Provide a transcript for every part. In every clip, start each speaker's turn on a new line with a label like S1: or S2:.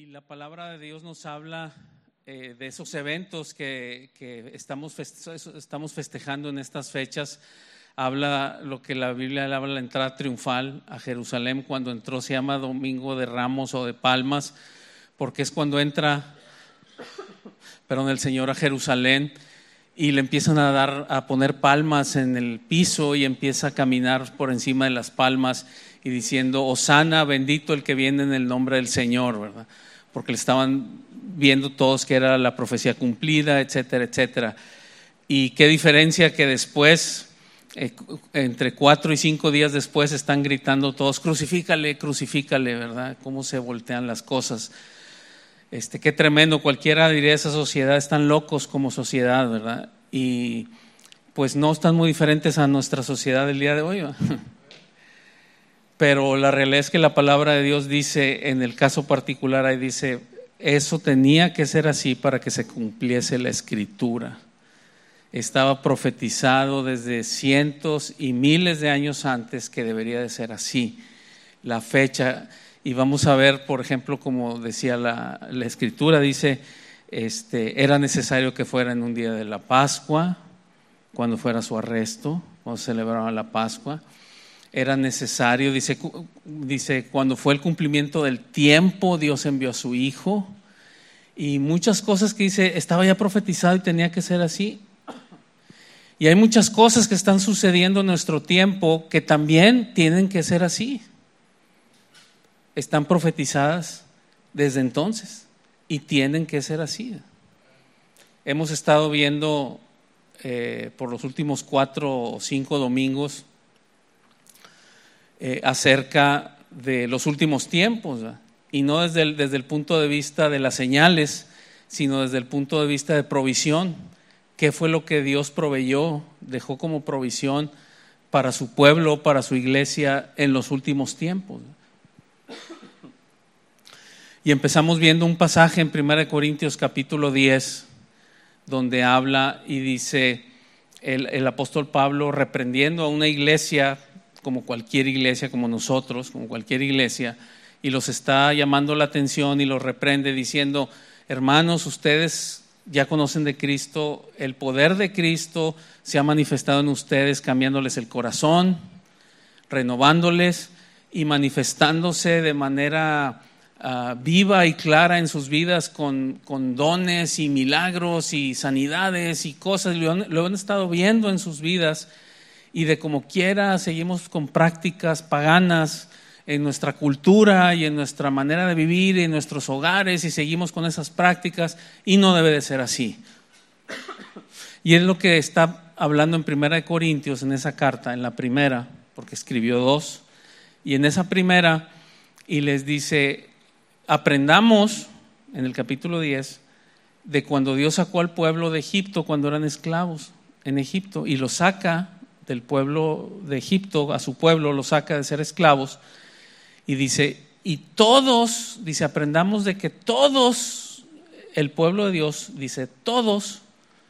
S1: la palabra de Dios nos habla de esos eventos que estamos festejando en estas fechas. Habla lo que la Biblia habla, la entrada triunfal a Jerusalén. Cuando entró se llama Domingo de Ramos o de Palmas, porque es cuando entra el Señor a Jerusalén y le empiezan a poner palmas en el piso y empieza a caminar por encima de las palmas y diciendo: Hosana, bendito el que viene en el nombre del Señor, ¿verdad? Porque le estaban viendo todos que era la profecía cumplida, etcétera, etcétera. Y qué diferencia que después, entre 4 y 5 días después, están gritando todos: crucifícale, crucifícale, ¿verdad? Cómo se voltean las cosas. Qué tremendo. Cualquiera diría: esa sociedad, están locos como sociedad, ¿verdad? Y pues no están muy diferentes a nuestra sociedad del día de hoy, ¿verdad? Pero la realidad es que la palabra de Dios dice, en el caso particular, ahí dice: eso tenía que ser así para que se cumpliese la Escritura. Estaba profetizado desde cientos y miles de años antes que debería de ser así la fecha. Y vamos a ver, por ejemplo, como decía la Escritura, dice, era necesario que fuera en un día de la Pascua, cuando fuera su arresto, cuando celebraban la Pascua. Era necesario, dice, cuando fue el cumplimiento del tiempo, Dios envió a su Hijo. Y muchas cosas que dice, estaba ya profetizado y tenía que ser así. Y hay muchas cosas que están sucediendo en nuestro tiempo que también tienen que ser así. Están profetizadas desde entonces y tienen que ser así. Hemos estado viendo por los últimos 4 o 5 domingos acerca de los últimos tiempos, ¿verdad? Y no desde el punto de vista de las señales, sino desde el punto de vista de provisión. ¿Qué fue lo que Dios proveyó, dejó como provisión para su pueblo, para su iglesia en los últimos tiempos? Y empezamos viendo un pasaje en 1 Corintios capítulo 10, donde habla y dice el apóstol Pablo, reprendiendo a una iglesia, como cualquier iglesia, como nosotros, como cualquier iglesia, y los está llamando la atención y los reprende diciendo: hermanos, ustedes ya conocen de Cristo, el poder de Cristo se ha manifestado en ustedes, cambiándoles el corazón, renovándoles y manifestándose de manera viva y clara en sus vidas con dones y milagros y sanidades y cosas. Lo han estado viendo en sus vidas. Y de como quiera seguimos con prácticas paganas en nuestra cultura y en nuestra manera de vivir y en nuestros hogares, y seguimos con esas prácticas, y no debe de ser así. Y es lo que está hablando en 1 Corintios, en esa carta, en la primera, porque escribió 2, y en esa primera, y les dice: aprendamos, en el capítulo 10, de cuando Dios sacó al pueblo de Egipto cuando eran esclavos en Egipto, y los saca del pueblo de Egipto, a su pueblo lo saca de ser esclavos, y dice, y todos, dice, aprendamos de que todos, el pueblo de Dios, dice, todos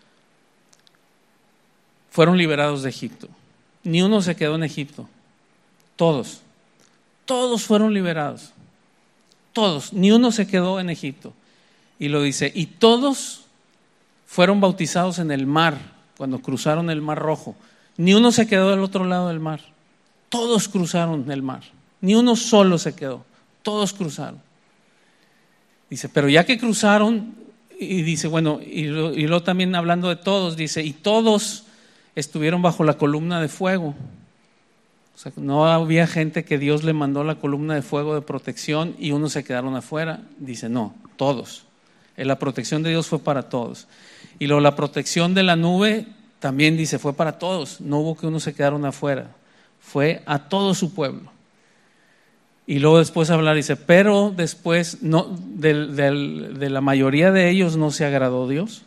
S1: fueron liberados de Egipto. Ni uno se quedó en Egipto. Todos fueron liberados. Todos, ni uno se quedó en Egipto. Y lo dice, y todos fueron bautizados en el mar, cuando cruzaron el Mar Rojo. Ni uno se quedó del otro lado del mar. Todos cruzaron el mar. Ni uno solo se quedó. Todos cruzaron. Dice, pero ya que cruzaron, y dice, bueno, y luego también hablando de todos, dice, y todos estuvieron bajo la columna de fuego. O sea, no había gente que Dios le mandó la columna de fuego de protección y unos se quedaron afuera. Dice, no, todos. La protección de Dios fue para todos. Y luego la protección de la nube también dice, fue para todos. No hubo que unos se quedaron afuera. Fue a todo su pueblo. Y luego después hablar, dice, pero después no, de la mayoría de ellos no se agradó Dios.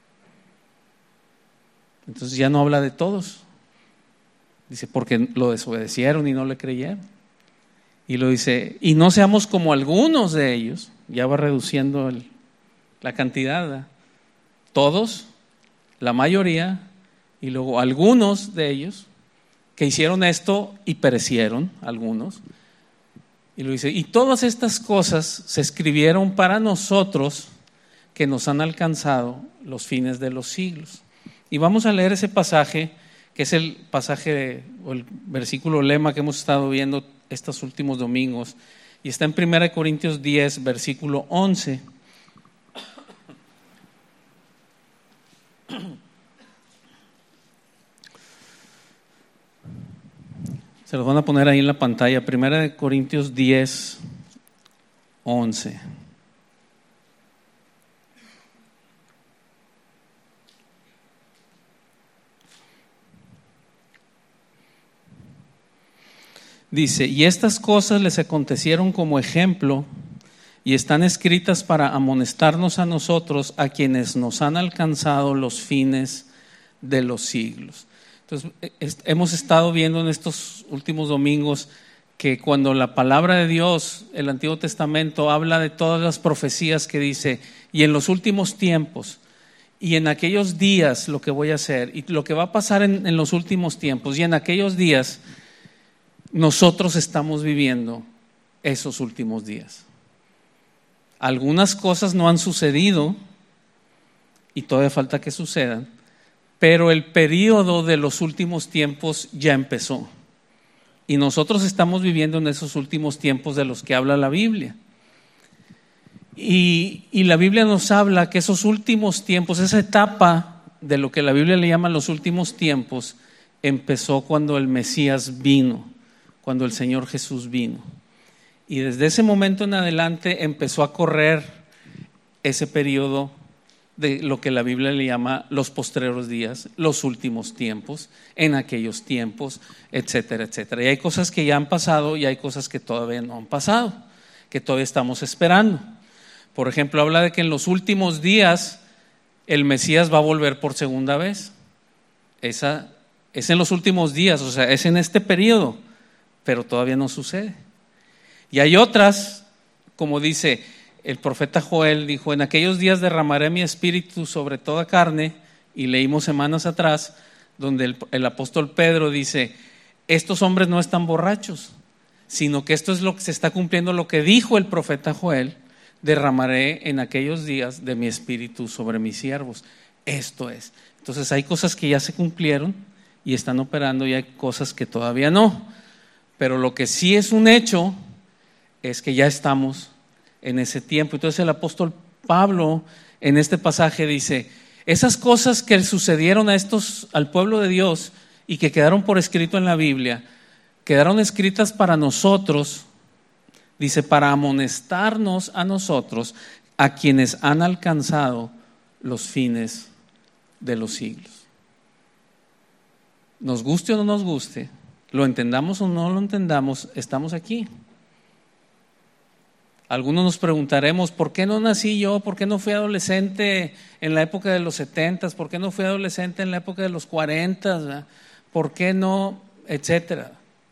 S1: Entonces ya no habla de todos. Dice, porque lo desobedecieron y no le creyeron. Y lo dice, y no seamos como algunos de ellos. Ya va reduciendo la cantidad, ¿verdad? Todos, la mayoría, y luego algunos de ellos que hicieron esto y perecieron, algunos, Y lo dice, y todas estas cosas se escribieron para nosotros que nos han alcanzado los fines de los siglos. Y vamos a leer ese pasaje, que es el pasaje o el versículo lema que hemos estado viendo estos últimos domingos. Y está en 1 Corintios 10, versículo 11. Se los van a poner ahí en la pantalla. 1 Corintios 10, 11. Dice, y estas cosas les acontecieron como ejemplo y están escritas para amonestarnos a nosotros, a quienes nos han alcanzado los fines de los siglos. Entonces, hemos estado viendo en estos últimos domingos que cuando la palabra de Dios, el Antiguo Testamento, habla de todas las profecías que dice, y en los últimos tiempos, y en aquellos días lo que voy a hacer, y lo que va a pasar en los últimos tiempos, y en aquellos días, nosotros estamos viviendo esos últimos días. Algunas cosas no han sucedido, y todavía falta que sucedan, pero el periodo de los últimos tiempos ya empezó. Y nosotros estamos viviendo en esos últimos tiempos de los que habla la Biblia. Y la Biblia nos habla que esos últimos tiempos, esa etapa de lo que la Biblia le llama los últimos tiempos, empezó cuando el Mesías vino, cuando el Señor Jesús vino. Y desde ese momento en adelante empezó a correr ese periodo de lo que la Biblia le llama los postreros días, los últimos tiempos, en aquellos tiempos, etcétera, etcétera. Y hay cosas que ya han pasado y hay cosas que todavía no han pasado, que todavía estamos esperando. Por ejemplo, habla de que en los últimos días el Mesías va a volver por segunda vez. Esa es en los últimos días, o sea, es en este periodo, pero todavía no sucede. Y hay otras, como dice el profeta Joel, dijo, en aquellos días derramaré mi espíritu sobre toda carne, y leímos semanas atrás, donde el apóstol Pedro dice, estos hombres no están borrachos, sino que esto es lo que se está cumpliendo, lo que dijo el profeta Joel, derramaré en aquellos días de mi espíritu sobre mis siervos. Esto es. Entonces hay cosas que ya se cumplieron y están operando, y hay cosas que todavía no. Pero lo que sí es un hecho es que ya estamos en ese tiempo. Entonces el apóstol Pablo en este pasaje dice, esas cosas que sucedieron al pueblo de Dios y que quedaron por escrito en la Biblia, quedaron escritas para nosotros, dice, para amonestarnos a nosotros, a quienes han alcanzado los fines de los siglos. Nos guste o no nos guste, lo entendamos o no lo entendamos, estamos aquí. Algunos nos preguntaremos, ¿por qué no nací yo? ¿Por qué no fui adolescente en la época de los 70s? ¿Por qué no fui adolescente en la época de los 40s? ¿Por qué no? Etcétera.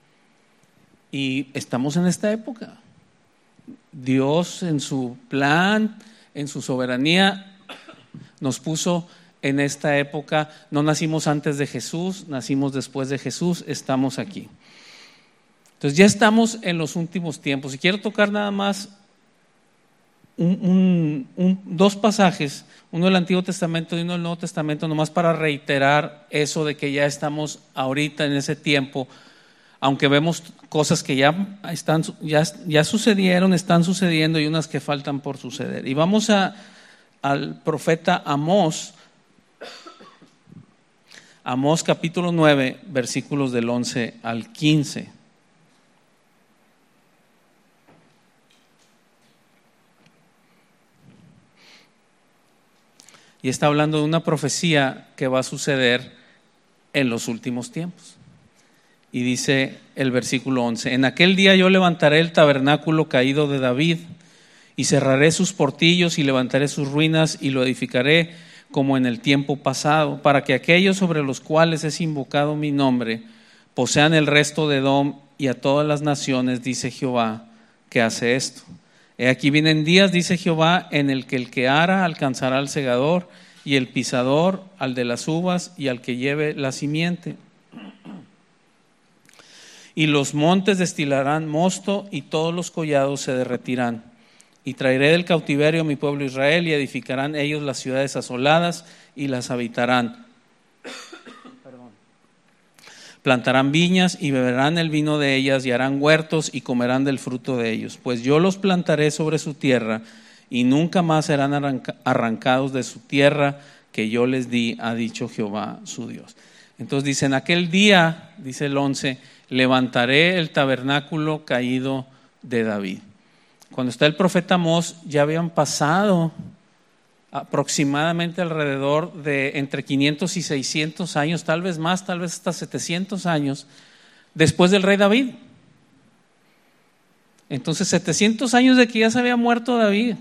S1: Y estamos en esta época. Dios en su plan, en su soberanía, nos puso en esta época. No nacimos antes de Jesús, nacimos después de Jesús, estamos aquí. Entonces ya estamos en los últimos tiempos. Y quiero tocar nada más dos pasajes, uno del Antiguo Testamento y uno del Nuevo Testamento, nomás para reiterar eso de que ya estamos ahorita en ese tiempo, aunque vemos cosas que ya sucedieron, están sucediendo, y unas que faltan por suceder. Y vamos al profeta Amós, capítulo 9, versículos del 11 al 15. Y está hablando de una profecía que va a suceder en los últimos tiempos. Y dice el versículo 11, en aquel día yo levantaré el tabernáculo caído de David, y cerraré sus portillos, y levantaré sus ruinas, y lo edificaré como en el tiempo pasado, para que aquellos sobre los cuales es invocado mi nombre posean el resto de Edom y a todas las naciones, dice Jehová, que hace esto. He aquí vienen días, dice Jehová, en el que ara alcanzará al segador, y el pisador al de las uvas, y al que lleve la simiente. y los montes destilarán mosto y todos los collados se derretirán. Y traeré del cautiverio a mi pueblo Israel y edificarán ellos las ciudades asoladas y las habitarán. Plantarán viñas y beberán el vino de ellas y harán huertos y comerán del fruto de ellos. Pues yo los plantaré sobre su tierra y nunca más serán arrancados de su tierra que yo les di, ha dicho Jehová su Dios. Entonces dice, en aquel día, dice el 11, levantaré el tabernáculo caído de David. Cuando está el profeta Amós, ya habían pasado aproximadamente alrededor de entre 500 y 600 años, tal vez más, tal vez hasta 700 años, después del rey David. Entonces, 700 años de que ya se había muerto David,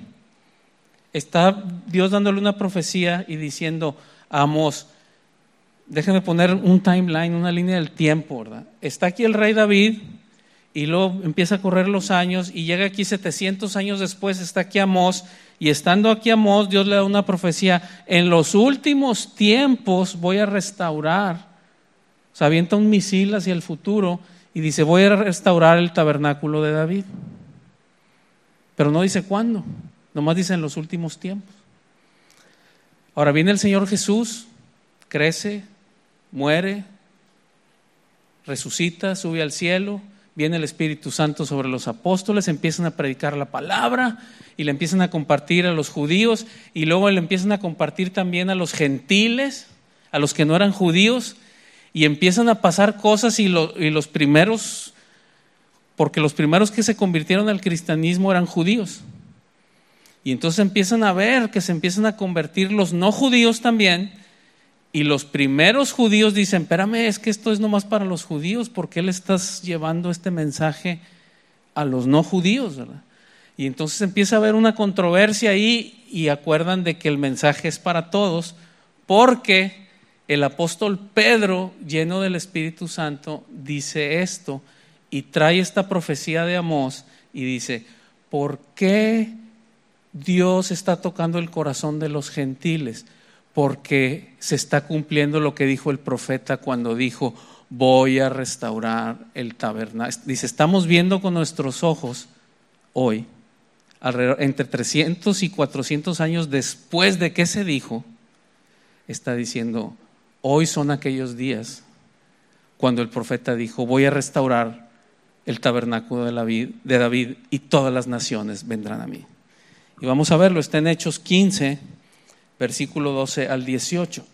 S1: está Dios dándole una profecía y diciendo a Amós, déjenme poner un timeline, una línea del tiempo, ¿verdad? Está aquí el rey David y luego empieza a correr los años y llega aquí 700 años después, está aquí Amós. Y estando aquí Amós, Dios le da una profecía, en los últimos tiempos voy a restaurar, o sea, avienta un misil hacia el futuro y dice, voy a restaurar el tabernáculo de David. Pero no dice cuándo, nomás dice en los últimos tiempos. Ahora viene el Señor Jesús, crece, muere, resucita, sube al cielo, viene el Espíritu Santo sobre los apóstoles, empiezan a predicar la palabra y le empiezan a compartir a los judíos y luego le empiezan a compartir también a los gentiles, a los que no eran judíos, y empiezan a pasar cosas y los primeros, porque los primeros que se convirtieron al cristianismo eran judíos. Y entonces empiezan a ver que se empiezan a convertir los no judíos también. Y los primeros judíos dicen, espérame, es que esto es nomás para los judíos, ¿por qué le estás llevando este mensaje a los no judíos? ¿Verdad? Y entonces empieza a haber una controversia ahí y acuerdan de que el mensaje es para todos, porque el apóstol Pedro, lleno del Espíritu Santo, dice esto y trae esta profecía de Amós y dice, ¿por qué Dios está tocando el corazón de los gentiles? Porque se está cumpliendo lo que dijo el profeta cuando dijo, voy a restaurar el tabernáculo. Dice, estamos viendo con nuestros ojos hoy, entre 300 y 400 años después de que se dijo, está diciendo, hoy son aquellos días cuando el profeta dijo, voy a restaurar el tabernáculo de David y todas las naciones vendrán a mí. Y vamos a verlo, está en Hechos 15, versículo 12 al 18.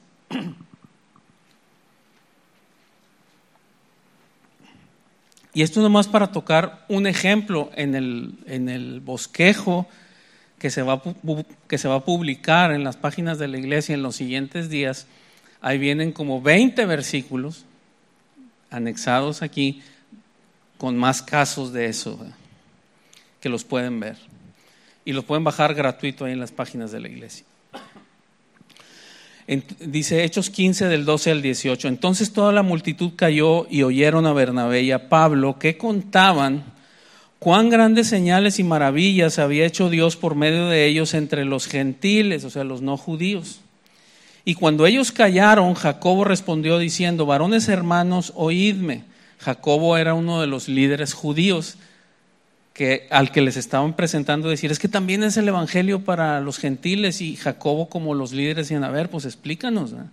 S1: Y esto nomás para tocar un ejemplo en el bosquejo que se va a publicar en las páginas de la iglesia en los siguientes días. Ahí vienen como 20 versículos anexados aquí con más casos de eso, que los pueden ver. Y los pueden bajar gratuito ahí en las páginas de la iglesia. Dice Hechos 15 del 12 al 18. Entonces toda la multitud cayó y oyeron a Bernabé y a Pablo que contaban cuán grandes señales y maravillas había hecho Dios por medio de ellos entre los gentiles, o sea, los no judíos. Y cuando ellos callaron, Jacobo respondió diciendo, varones hermanos, oídme. Jacobo era uno de los líderes judíos al que les estaban presentando, decir, es que también es el evangelio para los gentiles, y Jacobo como los líderes decían, a ver, pues explícanos, ¿no?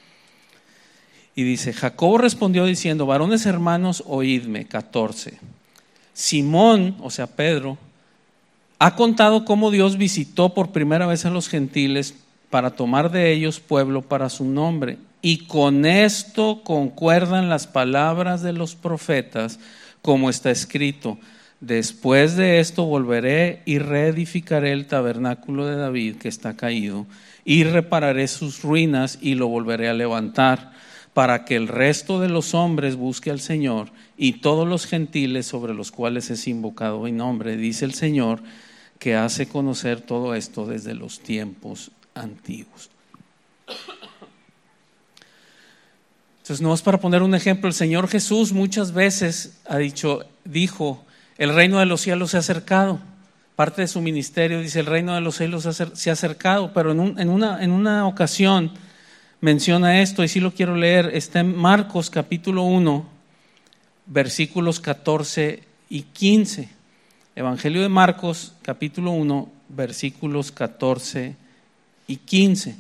S1: Y dice, Jacobo respondió diciendo, varones hermanos, oídme, 14. Simón, o sea Pedro, ha contado cómo Dios visitó por primera vez a los gentiles para tomar de ellos pueblo para su nombre, y con esto concuerdan las palabras de los profetas, como está escrito, después de esto volveré y reedificaré el tabernáculo de David que está caído y repararé sus ruinas y lo volveré a levantar para que el resto de los hombres busque al Señor y todos los gentiles sobre los cuales es invocado mi nombre, dice el Señor, que hace conocer todo esto desde los tiempos antiguos. Entonces, no es para poner un ejemplo, el Señor Jesús muchas veces dijo, el reino de los cielos se ha acercado. Parte de su ministerio dice, el reino de los cielos se ha acercado, pero en una ocasión menciona esto, y sí lo quiero leer, está en Marcos capítulo 1, versículos 14 y 15. Evangelio de Marcos, capítulo 1, versículos 14 y 15.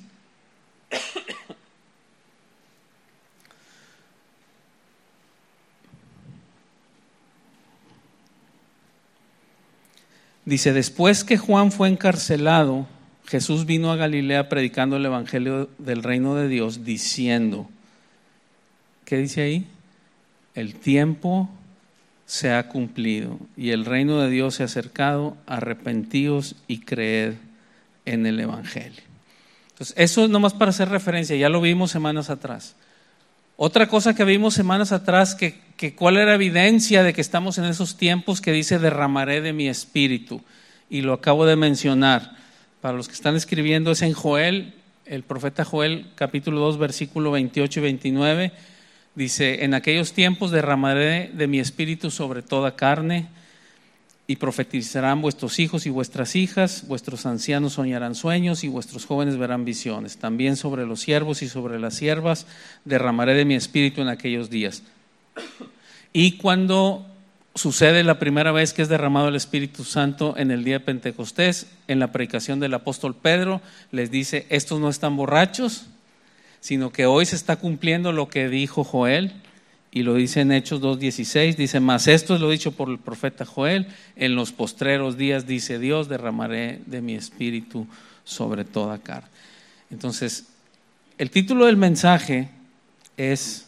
S1: Dice, después que Juan fue encarcelado, Jesús vino a Galilea predicando el evangelio del reino de Dios, diciendo, ¿qué dice ahí? El tiempo se ha cumplido y el reino de Dios se ha acercado, arrepentíos y creed en el evangelio. Entonces, eso es nomás para hacer referencia, ya lo vimos semanas atrás. Otra cosa que vimos semanas atrás, que cuál era evidencia de que estamos en esos tiempos, que dice derramaré de mi espíritu, y lo acabo de mencionar. Para los que están escribiendo es en Joel, el profeta Joel, capítulo 2, versículo 28 y 29, dice, en aquellos tiempos derramaré de mi espíritu sobre toda carne, y profetizarán vuestros hijos y vuestras hijas, vuestros ancianos soñarán sueños y vuestros jóvenes verán visiones. También sobre los siervos y sobre las siervas derramaré de mi espíritu en aquellos días. Y cuando sucede la primera vez que es derramado el Espíritu Santo en el día de Pentecostés, en la predicación del apóstol Pedro, les dice, estos no están borrachos, sino que hoy se está cumpliendo lo que dijo Joel. Y lo dice en Hechos 2:16, dice, mas esto es lo dicho por el profeta Joel, en los postreros días, dice Dios, derramaré de mi espíritu sobre toda carne. Entonces, el título del mensaje es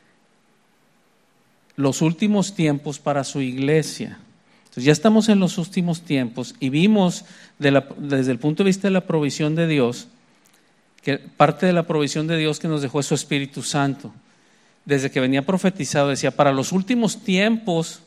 S1: los últimos tiempos para su iglesia. Entonces, ya estamos en los últimos tiempos y vimos desde el punto de vista de la provisión de Dios, que parte de la provisión de Dios que nos dejó es su Espíritu Santo. Desde que venía profetizado, decía, para los últimos tiempos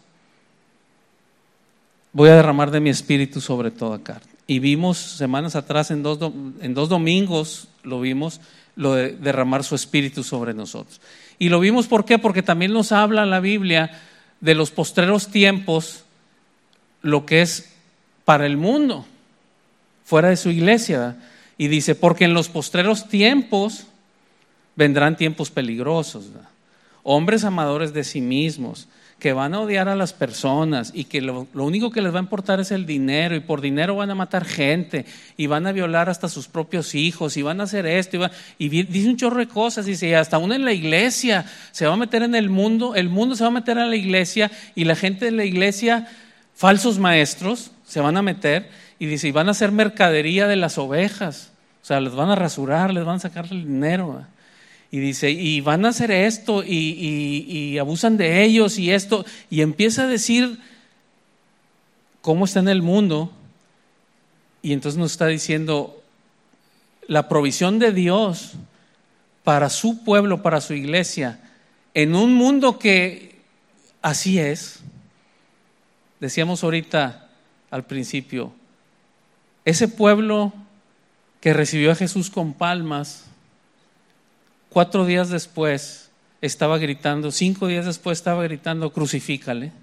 S1: voy a derramar de mi espíritu sobre toda carne. Y vimos semanas atrás, en dos domingos lo vimos, lo de derramar su espíritu sobre nosotros. Y lo vimos, ¿por qué? Porque también nos habla la Biblia de los postreros tiempos, lo que es para el mundo, fuera de su iglesia, ¿verdad? Y dice, porque en los postreros tiempos vendrán tiempos peligrosos, ¿verdad? Hombres amadores de sí mismos, que van a odiar a las personas y que lo único que les va a importar es el dinero, y por dinero van a matar gente y van a violar hasta sus propios hijos y van a hacer esto y dice un chorro de cosas, dice, hasta uno en la iglesia se va a meter en el mundo se va a meter a la iglesia, y la gente de la iglesia, falsos maestros, se van a meter y dice, y van a hacer mercadería de las ovejas, o sea, les van a rasurar, les van a sacar el dinero, ¿verdad? Y dice, y van a hacer esto y abusan de ellos y esto, y empieza a decir cómo está en el mundo, y entonces nos está diciendo la provisión de Dios para su pueblo, para su iglesia, en un mundo que así es. Decíamos ahorita al principio, ese pueblo que recibió a Jesús con palmas, 4 días después estaba gritando, 5 días después estaba gritando, crucifícale.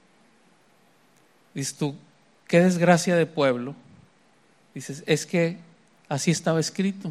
S1: Dices tú, qué desgracia de pueblo. Dices, es que así estaba escrito.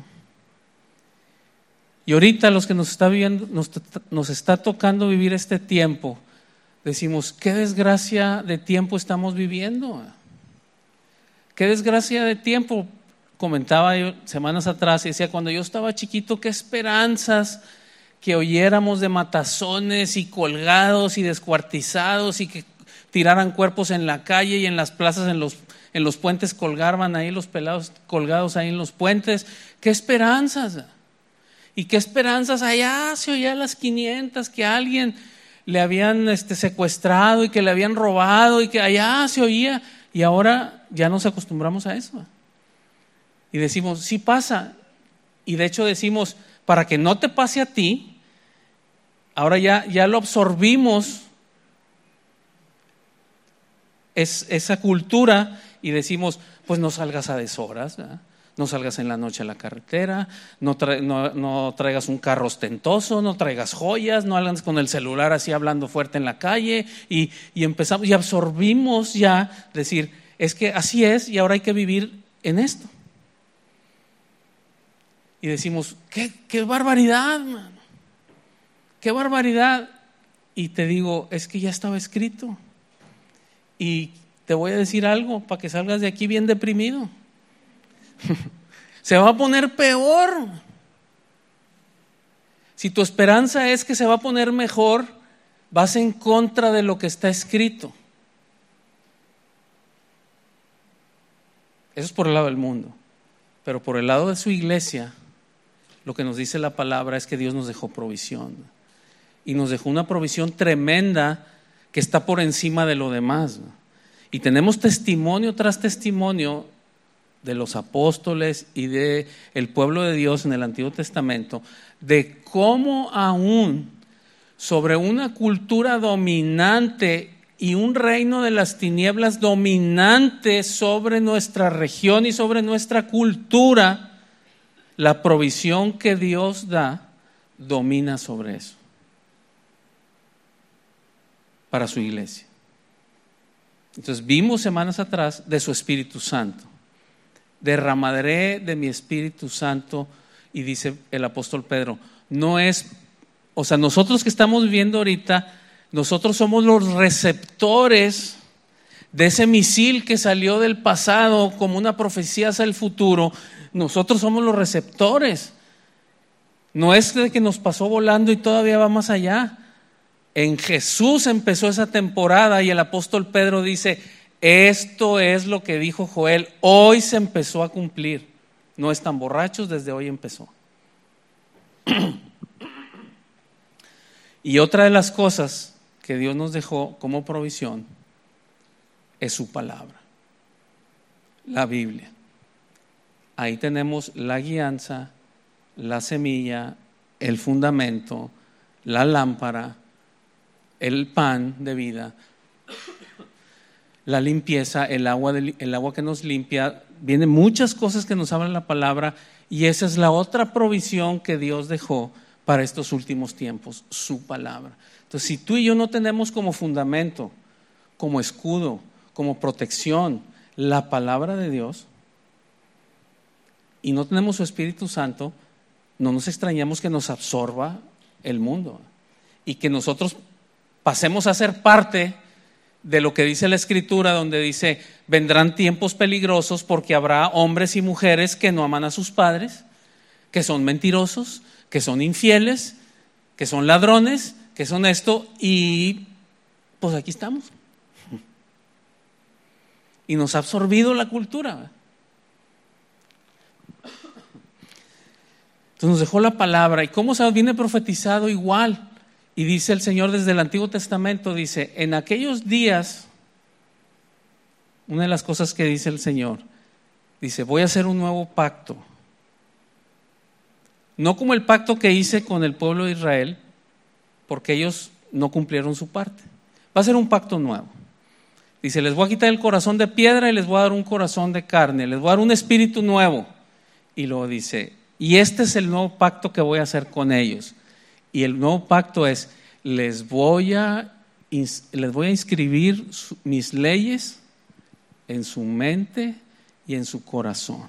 S1: Y ahorita los que nos está tocando vivir este tiempo, decimos, qué desgracia de tiempo estamos viviendo. Qué desgracia de tiempo. Comentaba yo semanas atrás y decía, cuando yo estaba chiquito, qué esperanzas que oyéramos de matazones y colgados y descuartizados, y que tiraran cuerpos en la calle y en las plazas, en los puentes colgaban ahí los pelados colgados ahí en los puentes. Qué esperanzas. Y qué esperanzas allá se oía a las 500 que a alguien le habían secuestrado y que le habían robado, y que allá se oía, y ahora ya nos acostumbramos a eso. Y decimos, sí pasa. Y de hecho decimos, para que no te pase a ti, ahora ya lo absorbimos, esa cultura, y decimos, pues no salgas a deshoras, ¿verdad? No salgas en la noche a la carretera, no traigas un carro ostentoso, no traigas joyas, no andes con el celular así hablando fuerte en la calle, y empezamos y absorbimos ya decir, es que así es y ahora hay que vivir en esto. Y decimos, qué barbaridad, mano. Qué barbaridad. y te digo, es que ya estaba escrito. Y te voy a decir algo para que salgas de aquí bien deprimido. Se va a poner peor. Si tu esperanza es que se va a poner mejor, vas en contra de lo que está escrito. Eso es por el lado del mundo. Pero por el lado de su iglesia, lo que nos dice la palabra es que Dios nos dejó provisión. Y nos dejó una provisión tremenda que está por encima de lo demás. Y tenemos testimonio tras testimonio de los apóstoles y de el pueblo de Dios en el Antiguo Testamento, de cómo aún sobre una cultura dominante y un reino de las tinieblas dominante sobre nuestra región y sobre nuestra cultura, la provisión que Dios da domina sobre eso para su iglesia. Entonces vimos semanas atrás de su Espíritu Santo. Derramaré de mi Espíritu Santo, y dice el apóstol Pedro, no es, o sea, nosotros que estamos viviendo ahorita, nosotros somos los receptores de ese misil que salió del pasado como una profecía hacia el futuro. Nosotros somos los receptores. No es de que nos pasó volando y todavía va más allá. En Jesús empezó esa temporada y el apóstol Pedro dice, esto es lo que dijo Joel, hoy se empezó a cumplir. No están borrachos, desde hoy empezó. Y otra de las cosas que Dios nos dejó como provisión es su palabra, la Biblia. Ahí tenemos la guianza, la semilla, el fundamento, la lámpara, el pan de vida, la limpieza, el agua que nos limpia. Vienen muchas cosas que nos hablan la palabra, y esa es la otra provisión que Dios dejó para estos últimos tiempos, su palabra. Entonces, si tú y yo no tenemos como fundamento, como escudo, como protección, la palabra de Dios, y no tenemos su Espíritu Santo, no nos extrañemos que nos absorba el mundo y que nosotros pasemos a ser parte de lo que dice la Escritura, donde dice, vendrán tiempos peligrosos porque habrá hombres y mujeres que no aman a sus padres, que son mentirosos, que son infieles, que son ladrones, que son esto, y pues aquí estamos. Y nos ha absorbido la cultura. Entonces nos dejó la palabra, y cómo se viene profetizado igual. Y dice el Señor desde el Antiguo Testamento, dice, en aquellos días, una de las cosas que dice el Señor, dice, voy a hacer un nuevo pacto. No como el pacto que hice con el pueblo de Israel, porque ellos no cumplieron su parte. Va a ser un pacto nuevo. Dice, les voy a quitar el corazón de piedra y les voy a dar un corazón de carne, les voy a dar un espíritu nuevo. Y luego dice, y este es el nuevo pacto que voy a hacer con ellos. Y el nuevo pacto es, les voy a inscribir mis leyes en su mente y en su corazón.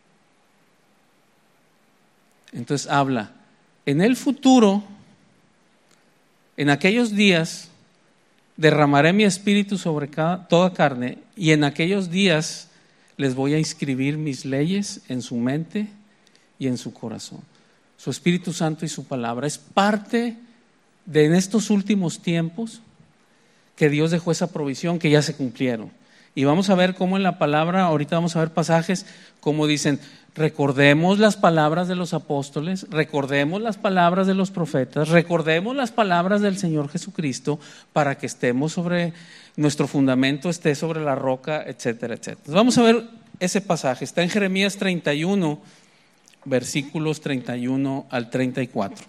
S1: Entonces habla, en el futuro, en aquellos días, derramaré mi espíritu sobre toda carne, y en aquellos días les voy a inscribir mis leyes en su mente y en su corazón. Su Espíritu Santo y su palabra es parte de en estos últimos tiempos que Dios dejó esa provisión que ya se cumplieron. Y vamos a ver cómo en la palabra, ahorita vamos a ver pasajes como dicen, recordemos las palabras de los apóstoles, recordemos las palabras de los profetas, recordemos las palabras del Señor Jesucristo para que estemos sobre, nuestro fundamento esté sobre la roca, etcétera, etcétera. Entonces vamos a ver ese pasaje, está en Jeremías 31, versículos 31 al 34.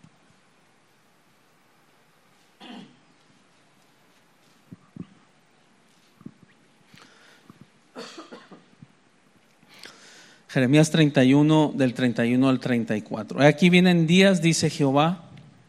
S1: Jeremías 31, del 31 al 34. Aquí vienen días, dice Jehová,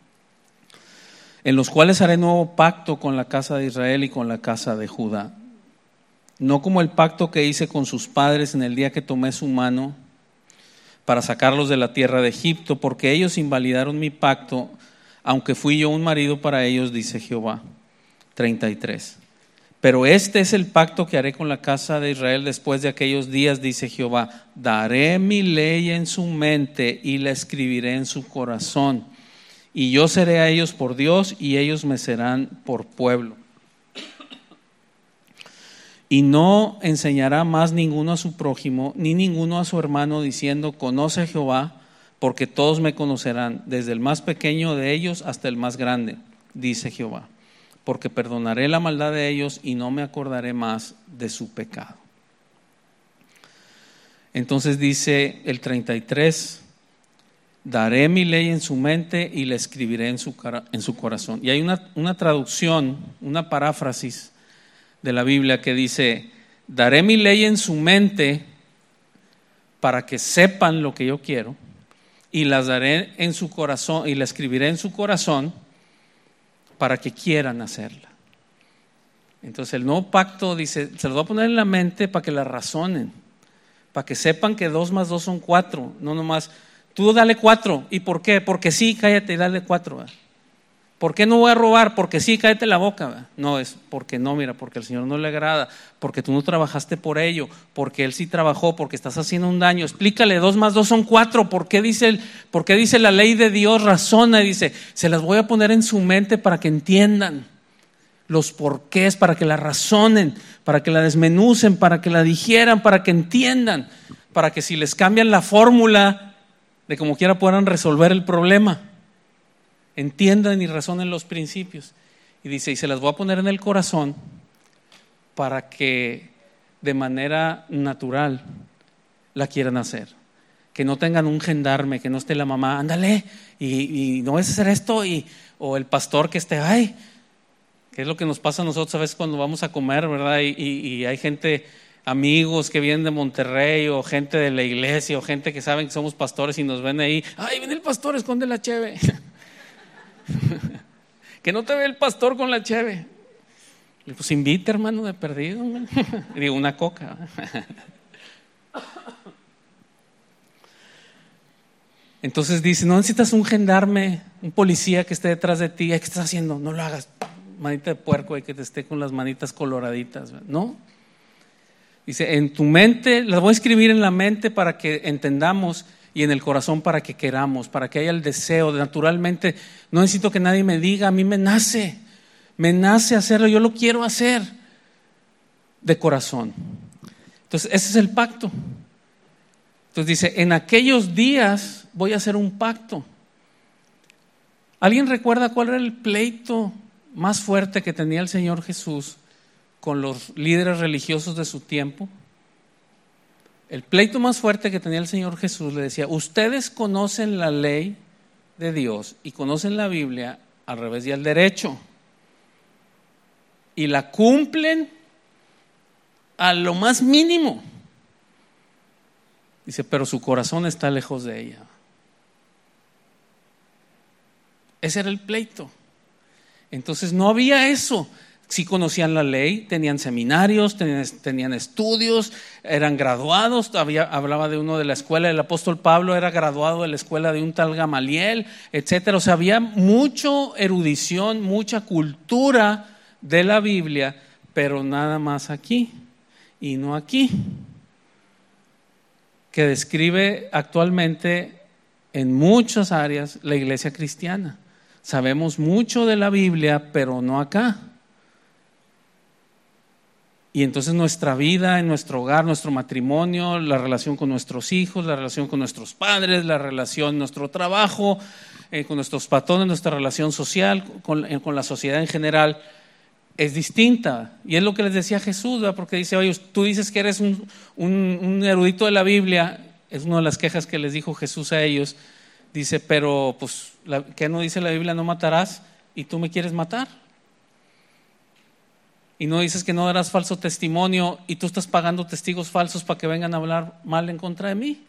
S1: en los cuales haré nuevo pacto con la casa de Israel y con la casa de Judá. No como el pacto que hice con sus padres en el día que tomé su mano para sacarlos de la tierra de Egipto, porque ellos invalidaron mi pacto, aunque fui yo un marido para ellos, dice Jehová. 33. Pero este es el pacto que haré con la casa de Israel después de aquellos días, dice Jehová. Daré mi ley en su mente y la escribiré en su corazón. Y yo seré a ellos por Dios y ellos me serán por pueblo. Y no enseñará más ninguno a su prójimo, ni ninguno a su hermano, diciendo, conoce a Jehová, porque todos me conocerán, desde el más pequeño de ellos hasta el más grande, dice Jehová. Porque perdonaré la maldad de ellos y no me acordaré más de su pecado. Entonces dice el 33, daré mi ley en su mente y la escribiré en su corazón. Y hay una traducción, una paráfrasis de la Biblia que dice, daré mi ley en su mente para que sepan lo que yo quiero, y las daré en su corazón y la escribiré en su corazón para que quieran hacerla. Entonces el nuevo pacto dice, se los voy a poner en la mente para que la razonen, para que sepan que 2 más 2 son 4, no nomás, tú dale 4, ¿y por qué? Porque sí, cállate y dale 4, ¿verdad? ¿Por qué no voy a robar? Porque sí, cállate la boca, ¿verdad? No, es porque no, mira, porque al Señor no le agrada, porque tú no trabajaste por ello, porque Él sí trabajó, porque estás haciendo un daño. Explícale, 2 más 2 son 4, ¿por qué dice la ley de Dios? Razona y dice, se las voy a poner en su mente para que entiendan los porqués, para que la razonen, para que la desmenucen, para que la digieran, para que entiendan, para que si les cambian la fórmula, de como quiera puedan resolver el problema. Entiendan y razonen los principios. Y dice, y se las voy a poner en el corazón para que de manera natural la quieran hacer. Que no tengan un gendarme, que no esté la mamá, ándale, y no vas a hacer esto, o el pastor que esté, ay, que es lo que nos pasa a nosotros a veces cuando vamos a comer, ¿verdad? Y hay gente, amigos que vienen de Monterrey, o gente de la iglesia, o gente que saben que somos pastores y nos ven ahí, ay, viene el pastor, esconde la cheve. Que no te ve el pastor con la cheve. Pues invita, hermano, de perdido. Digo, una coca. Entonces dice, no necesitas un gendarme, un policía que esté detrás de ti. ¿Qué estás haciendo? No lo hagas, manita de puerco, y que te esté con las manitas coloraditas. No. Dice, en tu mente, las voy a escribir en la mente para que entendamos, y en el corazón para que queramos, para que haya el deseo. Naturalmente, no necesito que nadie me diga, a mí me nace hacerlo, yo lo quiero hacer de corazón. Entonces, ese es el pacto. Entonces dice, en aquellos días voy a hacer un pacto. ¿Alguien recuerda cuál era el pleito más fuerte que tenía el Señor Jesús con los líderes religiosos de su tiempo? El pleito más fuerte que tenía el Señor Jesús le decía, ustedes conocen la ley de Dios y conocen la Biblia al revés y al derecho, y la cumplen a lo más mínimo. Dice, pero su corazón está lejos de ella. Ese era el pleito. Entonces no había eso. Sí conocían la ley, tenían seminarios, tenían estudios, eran graduados. Hablaba de uno de la escuela del apóstol Pablo, era graduado de la escuela de un tal Gamaliel, etcétera. O sea, había mucha erudición, mucha cultura de la Biblia, pero nada más aquí y no aquí, que describe actualmente en muchas áreas la iglesia cristiana. Sabemos mucho de la Biblia, pero no acá. Y entonces nuestra vida, en nuestro hogar, nuestro matrimonio, la relación con nuestros hijos, la relación con nuestros padres, la relación, nuestro trabajo, con nuestros patrones, nuestra relación social, con la sociedad en general, es distinta. Y es lo que les decía Jesús, ¿verdad? Porque dice, oye, tú dices que eres un erudito de la Biblia, es una de las quejas que les dijo Jesús a ellos. Dice, pero pues, ¿qué no dice la Biblia? No matarás, y tú me quieres matar. Y no dices que no darás falso testimonio, y tú estás pagando testigos falsos para que vengan a hablar mal en contra de mí.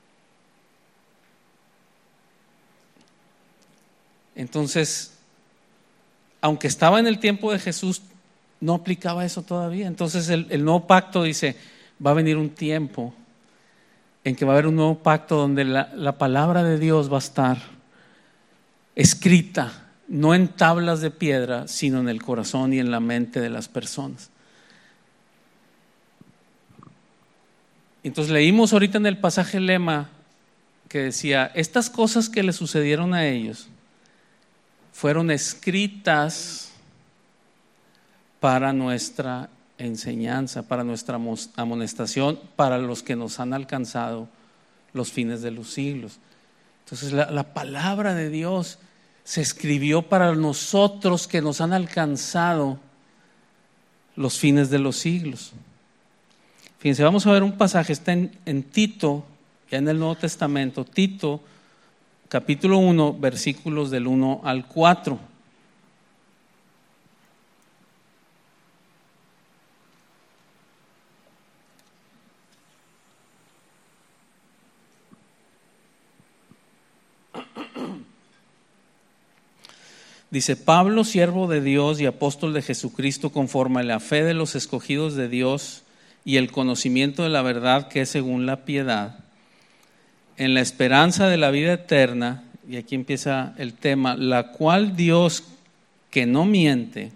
S1: Entonces, aunque estaba en el tiempo de Jesús, no aplicaba eso todavía. Entonces el nuevo pacto dice, va a venir un tiempo en que va a haber un nuevo pacto donde la palabra de Dios va a estar escrita, no en tablas de piedra, sino en el corazón y en la mente de las personas. Entonces leímos ahorita en el pasaje lema que decía, estas cosas que le sucedieron a ellos fueron escritas para nuestra enseñanza, para nuestra amonestación, para los que nos han alcanzado los fines de los siglos. Entonces la palabra de Dios se escribió para nosotros que nos han alcanzado los fines de los siglos. Fíjense, vamos a ver un pasaje, está en Tito, ya en el Nuevo Testamento, Tito, capítulo 1, versículos del 1 al 4. Dice, Pablo, siervo de Dios y apóstol de Jesucristo, conforme a la fe de los escogidos de Dios y el conocimiento de la verdad que es según la piedad, en la esperanza de la vida eterna, y aquí empieza el tema, la cual Dios, que no miente,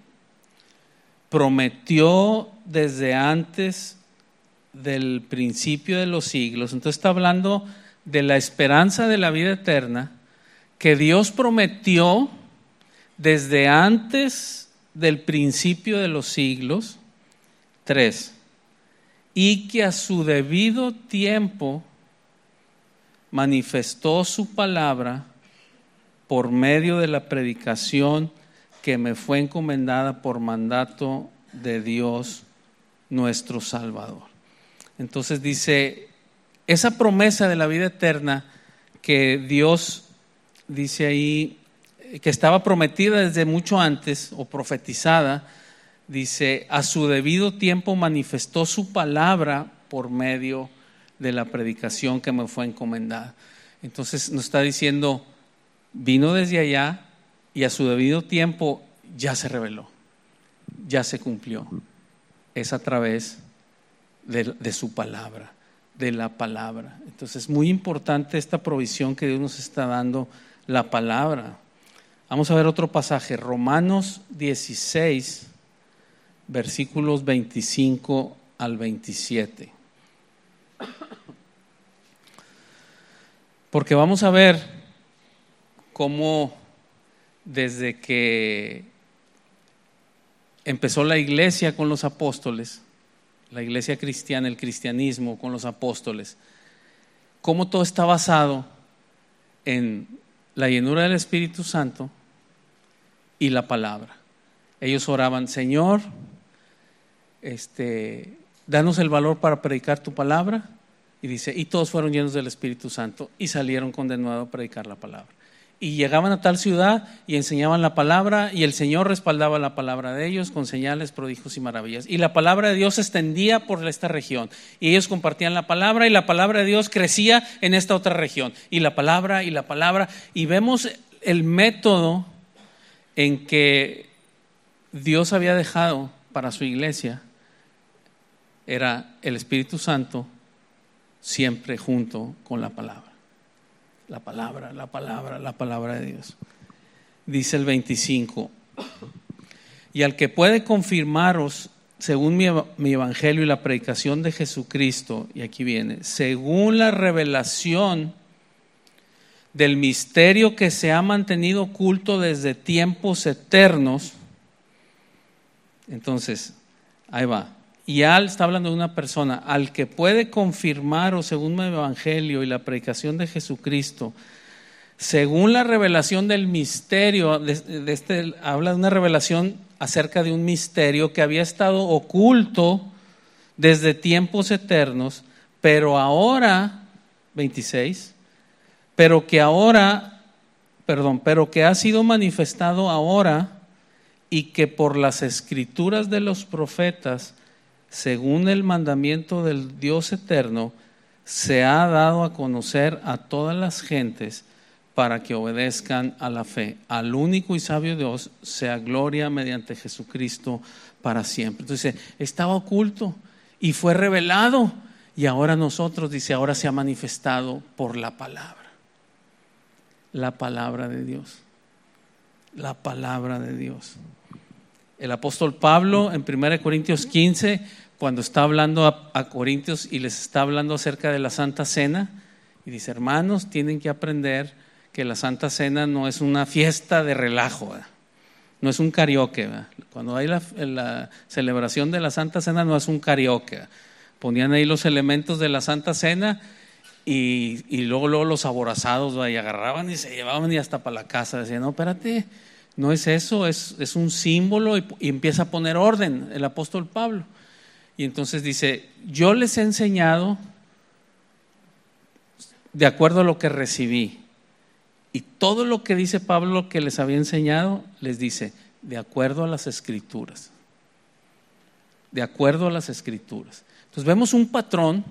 S1: prometió desde antes del principio de los siglos. Entonces está hablando de la esperanza de la vida eterna que Dios prometió desde antes del principio de los siglos. 3. Y que a su debido tiempo manifestó su palabra por medio de la predicación que me fue encomendada por mandato de Dios nuestro Salvador. Entonces dice, esa promesa de la vida eterna que Dios dice ahí, que estaba prometida desde mucho antes o profetizada, dice, a su debido tiempo manifestó su palabra por medio de la predicación que me fue encomendada. Entonces nos está diciendo, vino desde allá y a su debido tiempo ya se reveló, ya se cumplió. Es a través de su palabra, de la palabra. Entonces es muy importante esta provisión que Dios nos está dando, la palabra. Vamos a ver otro pasaje, Romanos 16, versículos 25 al 27. Porque vamos a ver cómo desde que empezó la iglesia con los apóstoles, la iglesia cristiana, el cristianismo con los apóstoles, cómo todo está basado en la llenura del Espíritu Santo y la palabra. Ellos oraban, Señor, danos el valor para predicar tu palabra. Y dice, y todos fueron llenos del Espíritu Santo y salieron con denuedo a predicar la palabra. Y llegaban a tal ciudad y enseñaban la palabra, y el Señor respaldaba la palabra de ellos con señales, prodigios y maravillas. Y la palabra de Dios se extendía por esta región. Y ellos compartían la palabra, y la palabra de Dios crecía en esta otra región. Y la palabra, y vemos el método en que Dios había dejado para su iglesia. Era el Espíritu Santo siempre junto con la palabra. La palabra de Dios. Dice el 25, y al que puede confirmaros según mi evangelio y la predicación de Jesucristo, y aquí viene, según la revelación del misterio que se ha mantenido oculto desde tiempos eternos. Entonces, ahí va. Y está hablando de una persona, al que puede confirmaros según mi evangelio y la predicación de Jesucristo, según la revelación del misterio, habla de una revelación acerca de un misterio que había estado oculto desde tiempos eternos, pero ahora, 26, pero que ha sido manifestado ahora, y que por las escrituras de los profetas, según el mandamiento del Dios eterno, se ha dado a conocer a todas las gentes para que obedezcan a la fe. Al único y sabio Dios sea gloria mediante Jesucristo para siempre. Entonces, estaba oculto y fue revelado, y ahora nosotros, dice, ahora se ha manifestado por la palabra de Dios. la palabra de Dios. El apóstol Pablo en 1 Corintios 15, cuando está hablando a Corintios y les está hablando acerca de la Santa Cena, y dice: hermanos, tienen que aprender que la Santa Cena no es una fiesta de relajo, ¿verdad? No es un karaoke, ¿verdad? Cuando hay la celebración de la Santa Cena no es un karaoke, ¿verdad? Ponían ahí los elementos de la Santa Cena y luego los aborazados, ¿verdad? Y agarraban y se llevaban y hasta para la casa. Decían: no, espérate, no es eso, es un símbolo, y empieza a poner orden el apóstol Pablo. Y entonces dice: yo les he enseñado de acuerdo a lo que recibí. Y todo lo que dice Pablo que les había enseñado, les dice: de acuerdo a las Escrituras. De acuerdo a las Escrituras. Entonces vemos un patrón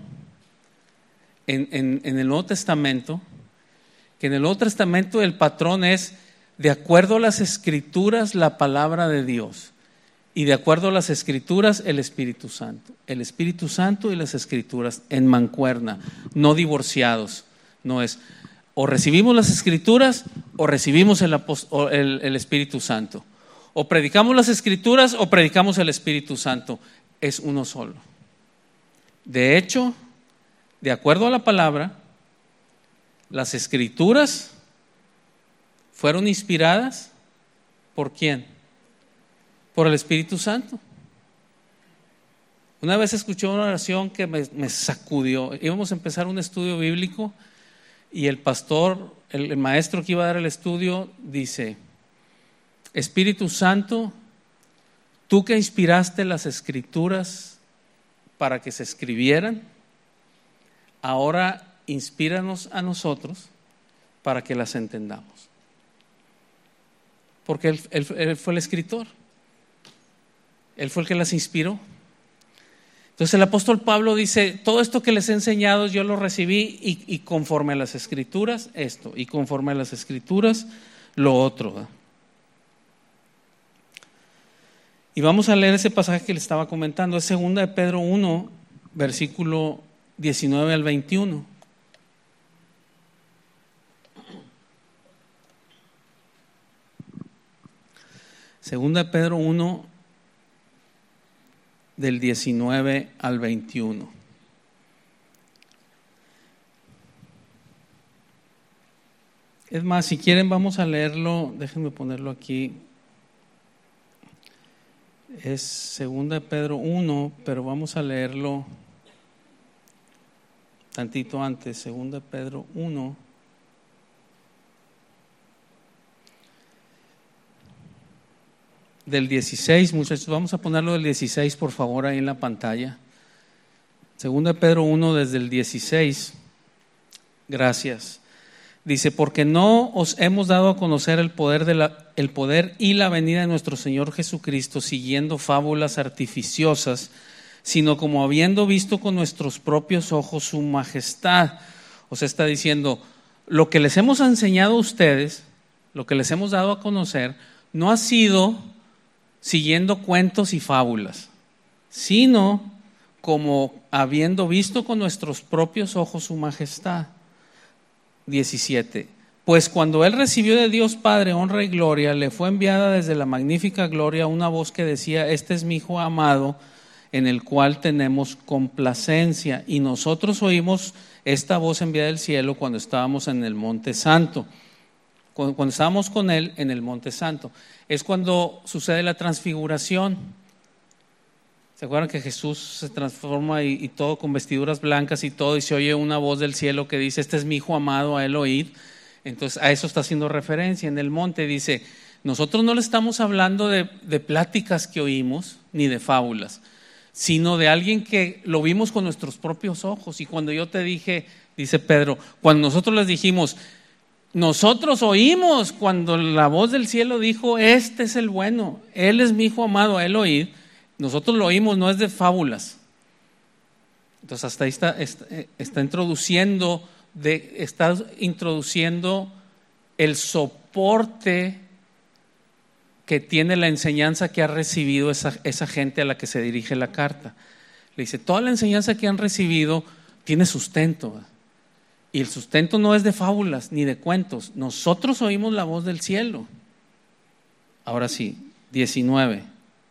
S1: en el Nuevo Testamento, que en el Nuevo Testamento el patrón es de acuerdo a las Escrituras, la palabra de Dios, y de acuerdo a las Escrituras, el Espíritu Santo. El Espíritu Santo y las Escrituras en mancuerna, no divorciados. No es o recibimos las Escrituras o recibimos el Espíritu Santo. O predicamos las Escrituras o predicamos el Espíritu Santo. Es uno solo. De hecho, de acuerdo a la palabra, las Escrituras fueron inspiradas ¿por quién? Por el Espíritu Santo. Una vez escuché una oración que me sacudió. Íbamos a empezar un estudio bíblico y el pastor, el maestro que iba a dar el estudio, dice: Espíritu Santo, tú que inspiraste las Escrituras para que se escribieran, ahora inspíranos a nosotros para que las entendamos. Porque él fue el escritor. Él fue el que las inspiró. Entonces el apóstol Pablo dice: todo esto que les he enseñado yo lo recibí, y conforme a las Escrituras esto, y conforme a las Escrituras lo otro, ¿verdad? Y vamos a leer ese pasaje que le estaba comentando. Es 2 de Pedro 1, versículo 19 al 21. Segunda de Pedro 1, del 19 al 21. Es más, si quieren vamos a leerlo, déjenme ponerlo aquí. Es segunda de Pedro 1, pero vamos a leerlo tantito antes. Segunda de Pedro 1. Del 16, muchachos, vamos a ponerlo del 16 por favor ahí en la pantalla. Segunda de Pedro 1 desde el 16. Gracias. Dice: porque no os hemos dado a conocer el poder y la venida de nuestro Señor Jesucristo siguiendo fábulas artificiosas, sino como habiendo visto con nuestros propios ojos su majestad. O sea, está diciendo: lo que les hemos enseñado a ustedes, lo que les hemos dado a conocer, no ha sido siguiendo cuentos y fábulas, sino como habiendo visto con nuestros propios ojos su majestad. 17. Pues cuando él recibió de Dios Padre honra y gloria, le fue enviada desde la magnífica gloria una voz que decía: este es mi Hijo amado, en el cual tenemos complacencia. Y nosotros oímos esta voz enviada del cielo cuando estábamos en el Monte Santo. Cuando estábamos con él en el Monte Santo. Es cuando sucede la transfiguración. ¿Se acuerdan que Jesús se transforma y todo con vestiduras blancas y todo, y se oye una voz del cielo que dice: este es mi Hijo amado, a él oíd? Entonces a eso está haciendo referencia. En el monte dice: nosotros no le estamos hablando de pláticas que oímos ni de fábulas, sino de alguien que lo vimos con nuestros propios ojos. Y cuando yo te dije, dice Pedro, cuando nosotros les dijimos: nosotros oímos cuando la voz del cielo dijo: este es el bueno, él es mi Hijo amado, a él oíd. Nosotros lo oímos, no es de fábulas. Entonces hasta ahí está introduciendo el soporte que tiene la enseñanza que ha recibido esa gente a la que se dirige la carta. Le dice: toda la enseñanza que han recibido tiene sustento. Y el sustento no es de fábulas ni de cuentos. Nosotros oímos la voz del cielo. Ahora sí, 19.